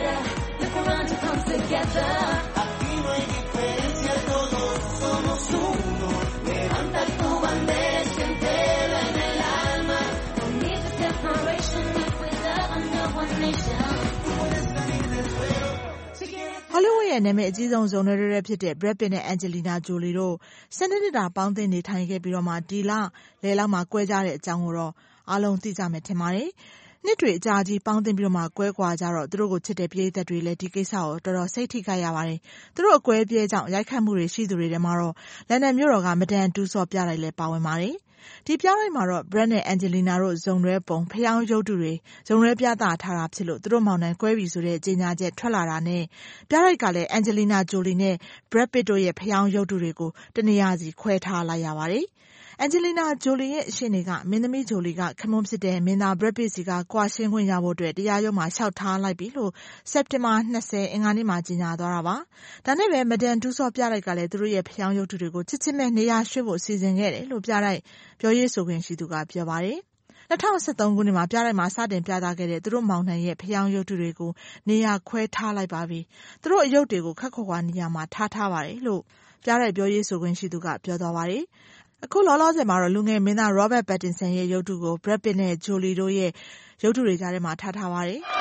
Hollywood ရဲ့နာမည်အကြီးဆုံးဇုံတွေတွေဖြစ်တဲ့ Brad Pitt နဲ့ Angelina Jolie တို့ဆယ်နှစ်တာပေါင်းသင်းနေထိုင်ခဲ့ပြီးတော့မှဒီလလယ်လောက်မှာကွဲကြတဲ့အကြောင်းကိုတော့အားလုံးသိကြမယ်ထင်ပါတယ်။နှစ်တွေအကြာကြီးပေါင်းသင်းပြီးတော့မှကွဲကွာကြတော့သူတို့ကိုချစ်တဲ့ပရိသတ်တွေလည်းဒီကိစ္စကိုတော်တော်စိတ်ထိခိုက်ရပါတယ်။သူတို့အကွဲပြဲကြောင့်ရိုက်ခတ်မှုတွေရှိသူတွေထဲမှာတော့လန်ဒန်မြို့တော်ကမဒန်တူးဆော့ပြလိုက်လဲပါဝင်ပါတယ်။ဒီပြလိုက်မှာတော့ Brad နဲ့ Angelina တို့ဇုံတွဲပုံဖျောင်းရုပ်တုတွေဇုံတွဲပြသထားတာဖြစ်လို့သူတို့မောင်နှံကွဲပြီဆိုတဲ့ကြေညာချက်ထွက်လာတာနဲ့ပြလိုက်ကလည်း Angelina Jolie နဲ့ Brad Pitt တို့ရဲ့ဖျောင်းရုပ်တုတွေကိုတနေရာစီခွဲထားလိုက်ရပါတယ်။ Angelina Jolie ရဲ့ရှေ့နေကမင်းသမီး Jolie ကခမွန်းဖြစ်တဲ့မင်းသား Brad Pitt စီကကွာရှင်းခွင့်ရဖို့အတွက်တရားရုံးမှာလျှောက်ထားလိုက်ပြီလို့စက်တင်ဘာ၂၀အင်္ဂါနေ့မှာကြေညာသွားတာပါ။ဒါနဲ့ပဲမဒန်တူးဆော့ပြလိုက်ကလည်းသူတို့ရဲ့ဖျောင်းရုပ်တုတွေကိုချစ်ချစ်မဲ့နေရာရွှေ့ဖို့စီစဉ်ခဲ့တယ်လို့ပြလိုက်ပြောရေးဆိုခွင့်ရှိသူကပြောပါတယ်။၂၀၁၃ခုနှစ်မှာပြလိုက်မှာစတင်ပြသခဲ့တဲ့သူတို့မောင်နှံရဲ့ဖျောင်းရုပ်တုတွေကိုနေရာခွဲထားလိုက်ပါပြီ။သူတို့အယုတ်တွေကိုခက်ခွာခွာနေရာမှာထားထားပါတယ်လို့ပြလိုက်ပြောရေးဆိုခွင့်ရှိသူကပြောသွားပါတယ်။အခုလောလောဆယ်မှာတော့လူငယ်မင်းသား Robert Pattinson ရဲ့ရုပ်တုကို Brad Pitt နဲ့ Jolie တို့ရဲ့ရုပ်တုတွေကြားထဲမှာထားထားပါတယ်။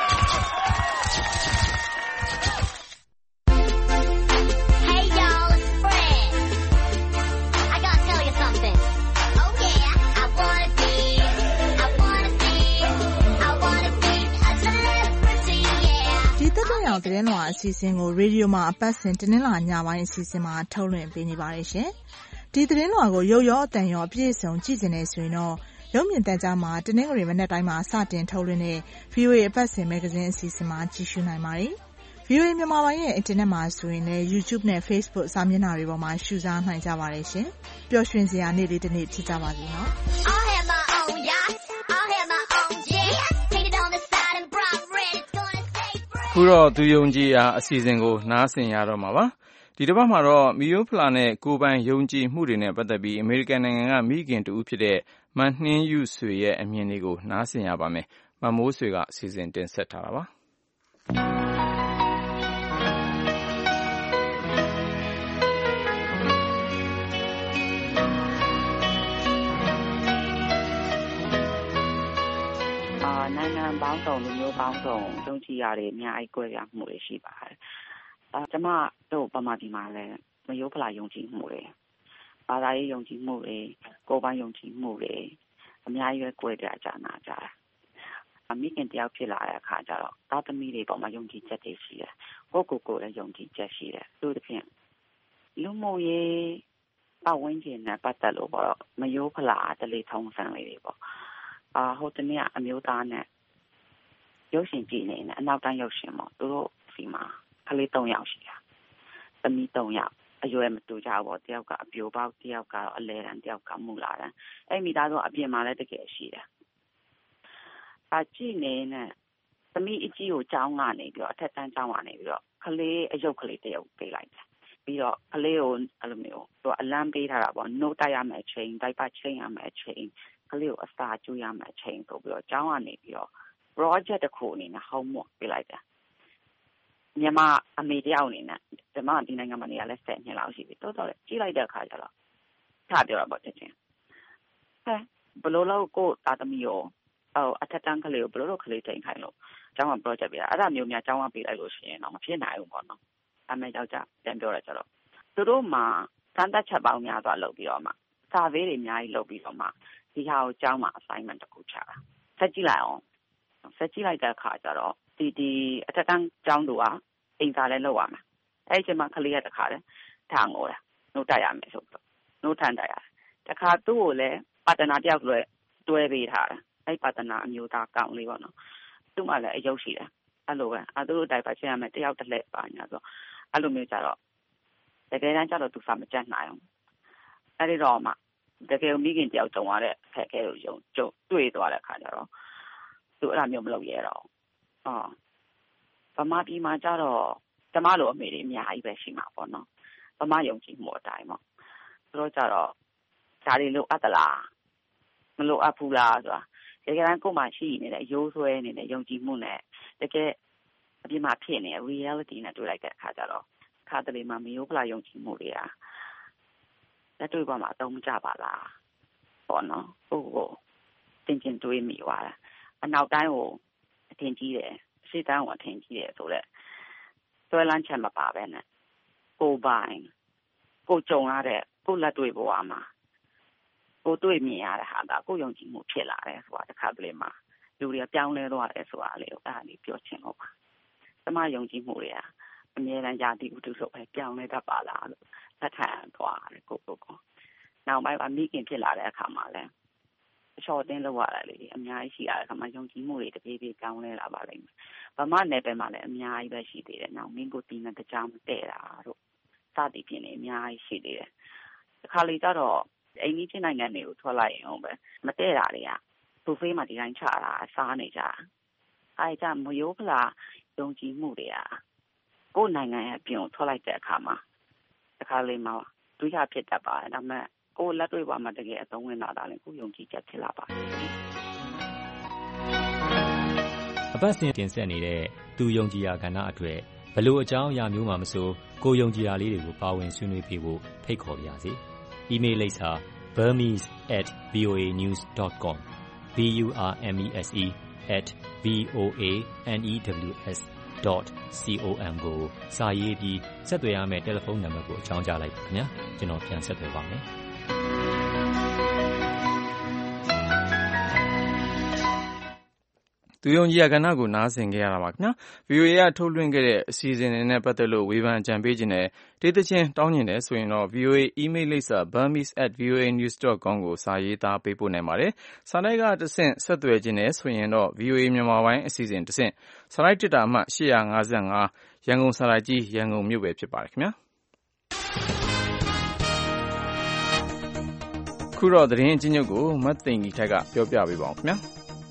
အောင်သတင်းလွှာအစီအစဉ်ကိုရေဒီယိုမှာအပတ်စဉ်တင်းနှလာညပိုင်းအစီအစဉ်မှာထုတ်လွှင့်ပေးနေပါတယ်ရှင်။ဒီသတင်းလွှာကိုရုပ်ရောအသံရောအပြည့်အစုံကြည့်နေဆိုရင်တော့ရုပ်မြင်သံကြားမှာတင်းနှငရီမနေ့တိုင်းမှာစတင်ထုတ်လွှင့်တဲ့ ဗီအိုအေ အပတ်စဉ်မဂ္ဂဇင်းအစီအစဉ်မှာကြည့်ရှုနိုင်ပါတယ်။ ဗီအိုအေမြန်မာပိုင်းရဲ့အင်တာနက်မှာဆိုရင်လည်း YouTube နဲ့ Facebook စာမျက်နှာတွေပေါ်မှာရှုစားနိုင်ကြပါတယ်ရှင်။ပျော်ရွှင်စရာနေ့လေးတစ်နေ့ဖြစ်ကြပါစေနော်။ I'll have my own yacht. I'll have my own jet. Painted on the side and bright red. It's gonna stay fresh. ခုတော့သူယုံကြည်ရာအစီအစဉ်ကိုနားဆင်ရတော့မှာပါ။ဒီတစ်ပတ်မှာတော့မီယိုဖလာနဲ့ကိုယ်ပိုင်ယုံကြည်မှုတွေနဲ့ပတ်သက်ပြီးအမေရိကန်နိုင်ငံကမိခင်တူဖြစ်တဲ့မနှင်းယူဆွေရဲ့အမြင်တွေကိုနားဆင်ရပါမယ်။မမိုးဆွေကအစီအစဉ်တင်ဆက်ထားတာပါ။နိုင်ငံပေါင်းစုံလူမျိုးပေါင်းစုံယုံကြည်ရတယ်အများကြီးကွဲပြားမှုတွေရှိပါတယ်။အဲကျမတို့ဗမာပြည်မှာလည်းမယိုးဖလာယုံကြည်မှုတွေဘာသာရေးယုံကြည်မှုတွေကိုယ်ပိုင်ယုံကြည်မှုတွေအများကြီးပဲကွဲပြားကြနာကြတယ်။မိခင်တယောက်ဖြစ်လာတဲ့အခါကျတော့သားသမီးတွေပေါ်မှာယုံကြည်ချက်တွေရှိတယ်။ကိုယ့်ကိုယ်ကိုယ်လည်းယုံကြည်ချက်ရှိတယ်။သူတို့ဖြင့်လူမှုရေးပတ်ဝန်းကျင်နဲ့ပတ်သက်လို့ပေါ့မယိုးဖလာတလေထုံးစံလေးတွေပေါ့အာဟိုတနေ့အမျိုးသားနဲ့ရုပ်ရှင်ကြည့်နေတယ်အနောက်တိုင်းရုပ်ရှင်ပေါ့သူတို့စီမှာကလေး၃ယောက်ရှိတာသမီး၃ယောက်အရွယ်မတူကြဘူးပေါ့တယောက်ကအပြိုပေါက်တယောက်ကတော့အလဲတန်းတယောက်ကမူလာတန်းအဲ့မိသားစုအပြင်မှာလည်းတကယ်ရှိတယ်အကြည့်နေနဲ့သမီးအကြီးကိုကြောင်းကနေပြီးတော့အထက်တန်းကြောင်းကနေပြီးတော့ကလေးအယုတ်ကလေးတယောက်ပေးလိုက်တယ်ပြီးတော့ကလေးကိုအဲ့လိုမျိုးသူအလန်းပေးထားတာပေါ့နှုတ်တိုက်ရမယ်ချိန်တိုက်ပါချိန်ရမယ်ချိန်ကလေးကိုအစာကျွေးရမယ်ချိန်ဆိုပြီးတော့ကျောင်းကနေပြီးတော့ project တစ်ခုအနေနဲ့ homework ပေးလိုက်တယ်မြန်မာအမေတယောက်အနေနဲ့ဒီမှာဒီနိုင်ငံမှာနေရာလဲဆယ်နှစ်လောက်ရှိပြီတော်တော်လေးကြီးလိုက်တဲ့အခါကျတော့ထားပြောတာပေါ့တဲ့ချင်းဟဲ့ဘလို့လို့ကိုတာသမီးရောဟိုအထက်တန်းကလေးကိုဘလို့လို့ကလေးချိန်ခိုင်းလို့ကျောင်းက project ပေးတာအဲ့ဒါမျိုးများကျောင်းကပေးလိုက်လို့ရှိရင်တော့မဖြစ်နိုင်ဘူးပေါ့နော်အမေယောက်ျားပြန်ပြောရကြတော့သူတို့မှာစမ်းသပ်ချက်ပေါင်းများစွာလုပ်ပြီးတော့မှ survey တွေအများကြီးလုပ်ပြီးတော့မှဒီဟာကိုကျောင်းမှာ assignment တစ်ခုချတာဆက်ကြည့်လိုက်အောင်ဆက်ကြည့်လိုက်တဲ့အခါကျတော့ဒီဒီအထက်တန်းကျောင်းတို့ကအင်္ဂါလဲလောက်ရမှာအဲ့ဒီချိန်မှာကလေးရတခါလဲထားငိုတာနှုတ်တိုက်ရမယ်ဆိုတော့နှုတ်ထန်တိုက်ရတယ်တခါသူ့ကိုလည်းပါတနာတယောက်လွယ်တွဲပေးထားတာအဲ့ပါတနာအမျိုးသားကောင်းလေးပေါ့နော်သူ့မှာလည်းအယုတ်ရှိတယ်အဲ့လိုပဲအဲ့တို့တိုင်ပါချင်းရမယ်တယောက်တစ်လက်ပါညာဆိုအဲ့လိုမျိုးကြတော့တကယ်တမ်းကျတော့သူစာမကြက်နိုင်အောင်အဲ့ဒီတော့မှတကယ်မိခင်တယောက်ကြုံရတဲ့ဖက်ခဲလို့ယုံကြုံတွေ့သွားတဲ့ခါကျတော့သူအဲ့လိုမျိုးမလုပ်ရတော့အော်ဗမာပြည်မှာကျတော့ကျမလိုအမေတွေအများကြီးပဲရှိမှာပေါ့နော်ဗမာယုံကြည်မှုအတိုင်းပေါ့သူတို့ကျတော့ဒါတွေလိုအပ်သလားမလိုအပ်ဘူးလားဆိုတာတကယ်တမ်းကိုယ်မှရှိနေတဲ့အယိုးဆွဲနေတဲ့ယုံကြည်မှုနဲ့တကယ်အပြင်မှာဖြစ်နေတဲ့ reality နဲ့တွေ့လိုက်တဲ့အခါကျတော့ခါတလေမှာမယိုးဖလားယုံကြည်မှုတွေကလက်တွေ့ပေါ်မှာအသုံးမကျပါလားပေါ့နော်ဟုတ်ဟုတ်တင်ကျင်တွေးမိသွားတာအနောက်တိုင်းကိုအထင်ကြီးတယ်ရှေ့တိုင်းကိုအထင်ကြီးတယ်ဆိုတော့ဆွဲလန်းချက်မပါပဲနဲ့ကိုပိုင်ကိုကြုံရတဲ့ကိုလက်တွေ့ဘဝမှာကိုတွေ့မြင်ရတဲ့ဟာကကိုယုံကြည်မှုဖြစ်လာတယ်ဆိုတာတစ်ခါတလေမှာလူတွေကပြောင်းလဲသွားတယ်ဆိုတာလေအဲ့ဒါလေးပြောချင်လို့ပါ။ကျမယုံကြည်မှုတွေကအမြဲတမ်းယာတိဥတုဆိုပဲပြောင်းလဲတတ်ပါလားလို့သက်ခံသွားတယ်ကိုကိုကို။နောက်ပိုင်းမှာမိခင်ဖြစ်လာတဲ့အခါမှာလည်းအချော်တင်းလောက်ရတာလေအများကြီးရှိရတဲ့အခါမှာယုံကြည်မှုတွေတပြေးပြေးပြောင်းလဲလာပါလိမ့်မယ်။ဗမာနယ်ပယ်မှာလည်းအများကြီးပဲရှိသေးတယ်။နောက်မင်းကိုတီးနဲ့တကြားမတည့်တာတို့စသည်ဖြင့်လည်းအများကြီးရှိသေးတယ်။တစ်ခါလေကျတော့အိမ်ကြီးချင်းနိုင်ငံတွေကိုထွက်လိုက်ရင်ဟုတ်ပဲမတည့်တာတွေကဘူဖေးမှာဒီတိုင်းချတာစားနေကြအဲကြမယိုးဖလားယုံကြည်မှုတွေကကိုယ်နိုင်ငံရဲ့ပြင်ကိုထွက်လိုက်တဲ့အခါမှာတစ်ခါလေးမှာတွေးရဖြစ်တတ်ပါတယ်ဒါပေမဲ့ကိုယ်လက်တွေ့ပါမှာတကယ်အသုံးဝင်လာတာလည်းကိုယ်ယုံကြည်ချက်ဖြစ်လာပါတယ်အပတ်စဉ်တင်ဆက်နေတဲ့သူယုံကြည်ရာကဏ္ဍအတွက်ဘလို့အကြောင်းအရာမျိုးမှမဆိုကိုယုံကြည်ရာလေးတွေကိုပါဝင်ဆွေးနွေးပေးဖို့ဖိတ်ခေါ်ပါရစေ။ email လိပ်စာ burmese at voa news dot com b u r m e s e at v o a news dot com ကိုစာရေးပြီးဆက်သွယ်ရမယ့်တယ်လီဖုန်းနံပါတ်ကိုအကြောင်းကြားလိုက်ပါခင်ဗျာကျွန်တော်ပြန်ဆက်သွယ်ပါမယ်သူယုံကြည်ရာကဏ္ဍကိုနားဆင်ခဲ့ရတာပါခင်ဗျာ ဗီအိုအေ ကထုတ်လွှင့်ခဲ့တဲ့အစီအစဉ်တွေနဲ့ပတ်သက်လို့ဝေဖန်အကြံပေးခြင်းနဲ့ဒေသချင်းတောင်းကျင်တယ်ဆိုရင်တော့ ဗီအိုအေ email လိပ်စာ burmese at voa news dot com ကိုစာရေးသားပေးပို့နိုင်ပါတယ်စာတိုက်ကတဆင့်ဆက်သွယ်ခြင်းနဲ့ဆိုရင်တော့ ဗီအိုအေ မြန်မာပိုင်းအစီအစဉ်တဆင့်စာတိုက်တစ်တာအမှတ်၈၅၅ရန်ကုန်စာတိုက်ကြီးရန်ကုန်မြို့ပဲဖြစ်ပါတယ်ခင်ဗျာခုတော့သတင်းအချင်းချုပ်ကိုမတ်သိင်ကြီးထိုက်ကပြောပြပေးပါအောင်ခင်ဗျာ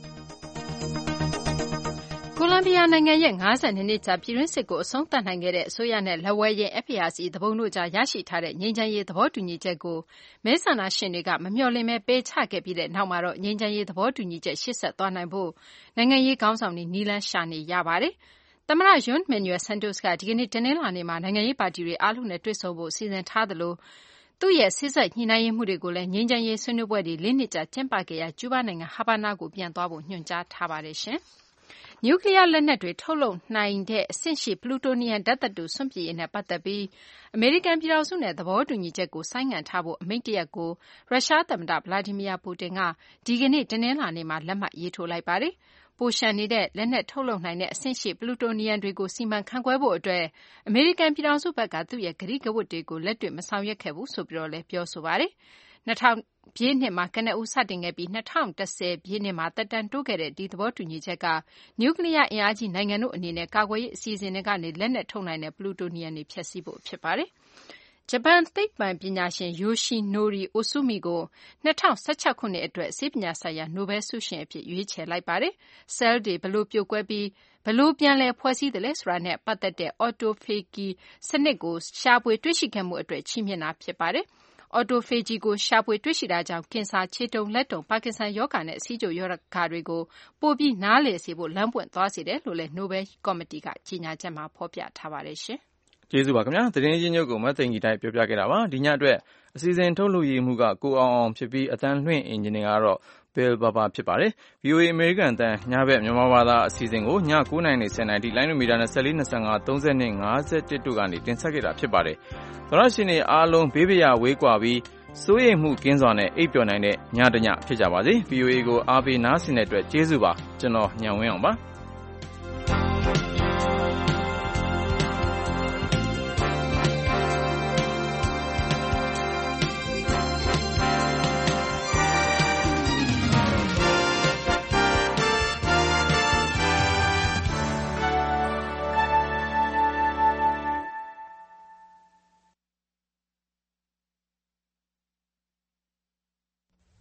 ကိုလံဘီယာနိုင်ငံရဲ့၅၂နှစ်ကြာပြည်တွင်းစစ်ကိုအဆုံးသတ်နိုင်ခဲ့တဲ့အစိုးရနဲ့လက်ဝဲရဲ့ F A R C သူပုန်တို့ကြားရရှိထားတဲ့ငြိမ်းချမ်းရေးသဘောတူညီချက်ကိုမဲဆန္ဒရှင်တွေကမမျှော်လင့်ပဲပယ်ချခဲ့ပြီးတဲ့နောက်မှာတော့ငြိမ်းချမ်းရေးသဘောတူညီချက်ရှေ့ဆက်သွားနိုင်ဖို့နိုင်ငံရေးခေါင်းဆောင်တွေနည်းလမ်းရှာနေရပါတယ်။သမ္မတ Juan Manuel Santos ကဒီကနေ့တနင်္လာနေ့မှာနိုင်ငံရေးပါတီတွေအားလုံးနဲ့တွေ့ဆုံဖို့စီစဉ်ထားသလိုသူ့ရဲ့စစ်ဆက်ညှိနှိုင်းရေးမှုတွေကိုလည်းငြိမ်းချမ်းရေးဆွေးနွေးပွဲတွေလေးနှစ်ကြာကျင်းပခဲ့ရာကျူးဘားနိုင်ငံဟာဗာနာကိုပြန်သွားဖို့ညွှန်ကြားထားပါတယ်ရှင်။နျူကလ িয়ার လက်နက်တွေထုတ်လုပ်နိုင်တဲ့အဆင့်ရှိပလူတိုနီယမ်ဓာတ်သတ္တုစွန့်ပစ်ရေးနဲ့ပတ်သက်ပြီးအမေရိကန်ပြည်ထောင်စုနဲ့သဘောတူညီချက်ကိုဆိုင်းငံ့ထားဖို့အမိန့်တရပ်ကိုရုရှားသမ္မတဗလာဒီမီယာပူတင်ကဒီကနေ့တနင်္လာနေ့မှာလက်မှတ်ရေးထိုးလိုက်ပါတယ်။ပိုလျှံနေတဲ့လက်နက်ထုတ်လုပ်နိုင်တဲ့အဆင့်ရှိပလူတိုနီယမ်တွေကိုစီမံခန့်ခွဲဖို့အတွက်အမေရိကန်ပြည်ထောင်စုဘက်ကသူ့ရဲ့ကတိကဝတ်တွေကိုလက်တွေ့မဆောင်ရွက်ခဲ့ဘူးဆိုပြီးတော့လည်းပြောဆိုပါတယ်။၂၀၀၀ပြည့်နှစ်မှာကနဦးစတင်ခဲ့ပြီး၂၀၁၀ပြည့်နှစ်မှာသက်တမ်းတိုးခဲ့တဲ့ဒီသဘောတူညီချက်ကနျူကလ িয়ার အင်အားကြီးနိုင်ငံတို့အနေနဲ့ကာကွယ်ရေးအစီအစဉ်တွေကနေလက်နက်ထုတ်နိုင်တဲ့ပလူတိုနီယမ်တွေဖျက်ဆီးဖို့ဖြစ်ပါတယ်။ဂျပန်သိပ္ပံပညာရှင် Yoshinori Ohsumi ကို၂၀၁၆ခုနှစ်အတွက်ဆေးပညာဆိုင်ရာနိုဘဲလ်ဆုရှင်အဖြစ်ရွေးချယ်လိုက်ပါတယ်။ cell တွေဘယ်လိုပြိုကွဲပြီးဘယ်လိုပြန်လည်ဖွဲ့စည်းသလဲဆိုတာနဲ့ပတ်သက်တဲ့ autophagy စနစ်ကိုရှာဖွေတွေ့ရှိခဲ့မှုအတွက်ချီးမြှင့်တာဖြစ်ပါတယ်။ autophagy ကိုရှာဖွေတွေ့ရှိတာကြောင့်ကင်ဆာခြေတုပ်လက်တုပ်ပါကင်ဆန်ရောဂါနဲ့ဆီးချိုရောဂါတွေကိုပိုပြီးနားလည်စေဖို့လမ်းပွင့်သွားစေတယ်လို့လည်းနိုဘဲလ်ကော်မတီကကြေညာချက်မှာဖော်ပြထားပါတယ်ရှင်။ကျေးဇူးပါခင်ဗျာသတင်းချင်းချုပ်ကိုမတ်သိင်ကြီးတိုက်ပြောပြခဲ့တာပါဒီညအတွက်အစီအစဉ်ထုတ်လုပ်ရေးမှုကကိုအောင်အောင်ဖြစ်ပြီးအတန်းလွှင့်အင်ဂျင်နီယာကတော့ဘယ်ဘာဘာဖြစ်ပါတယ် ဗီအိုအေ အမေရိကန်အသံညဘက်မြန်မာဘာသာအစီအစဉ်ကိုည၉နာရီနဲ့၁၀နာရီထိလိုင်းမီတာ၂၄ ၂၅ ၃၂ ၅၁တို့ကနေတင်ဆက်ခဲ့တာဖြစ်ပါတယ်သောရရှင်တွေအားလုံးဘေးပရာဝေးကွာပြီးစိုးရိမ်မှုကင်းစွာနဲ့အိပ်ပျော်နိုင်တဲ့ညတညဖြစ်ကြပါစေ ဗီအိုအေ ကိုအားပေးနားဆင်တဲ့အတွက်ကျေးဇူးပါကျွန်တော်ညံဝင်းအောင်ပါ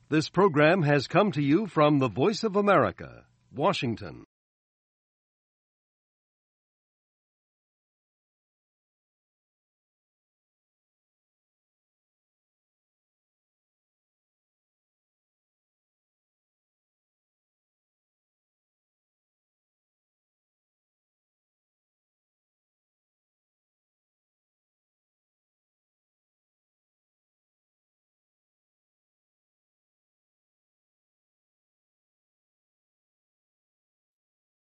This program has come to you from the Voice of America, Washington.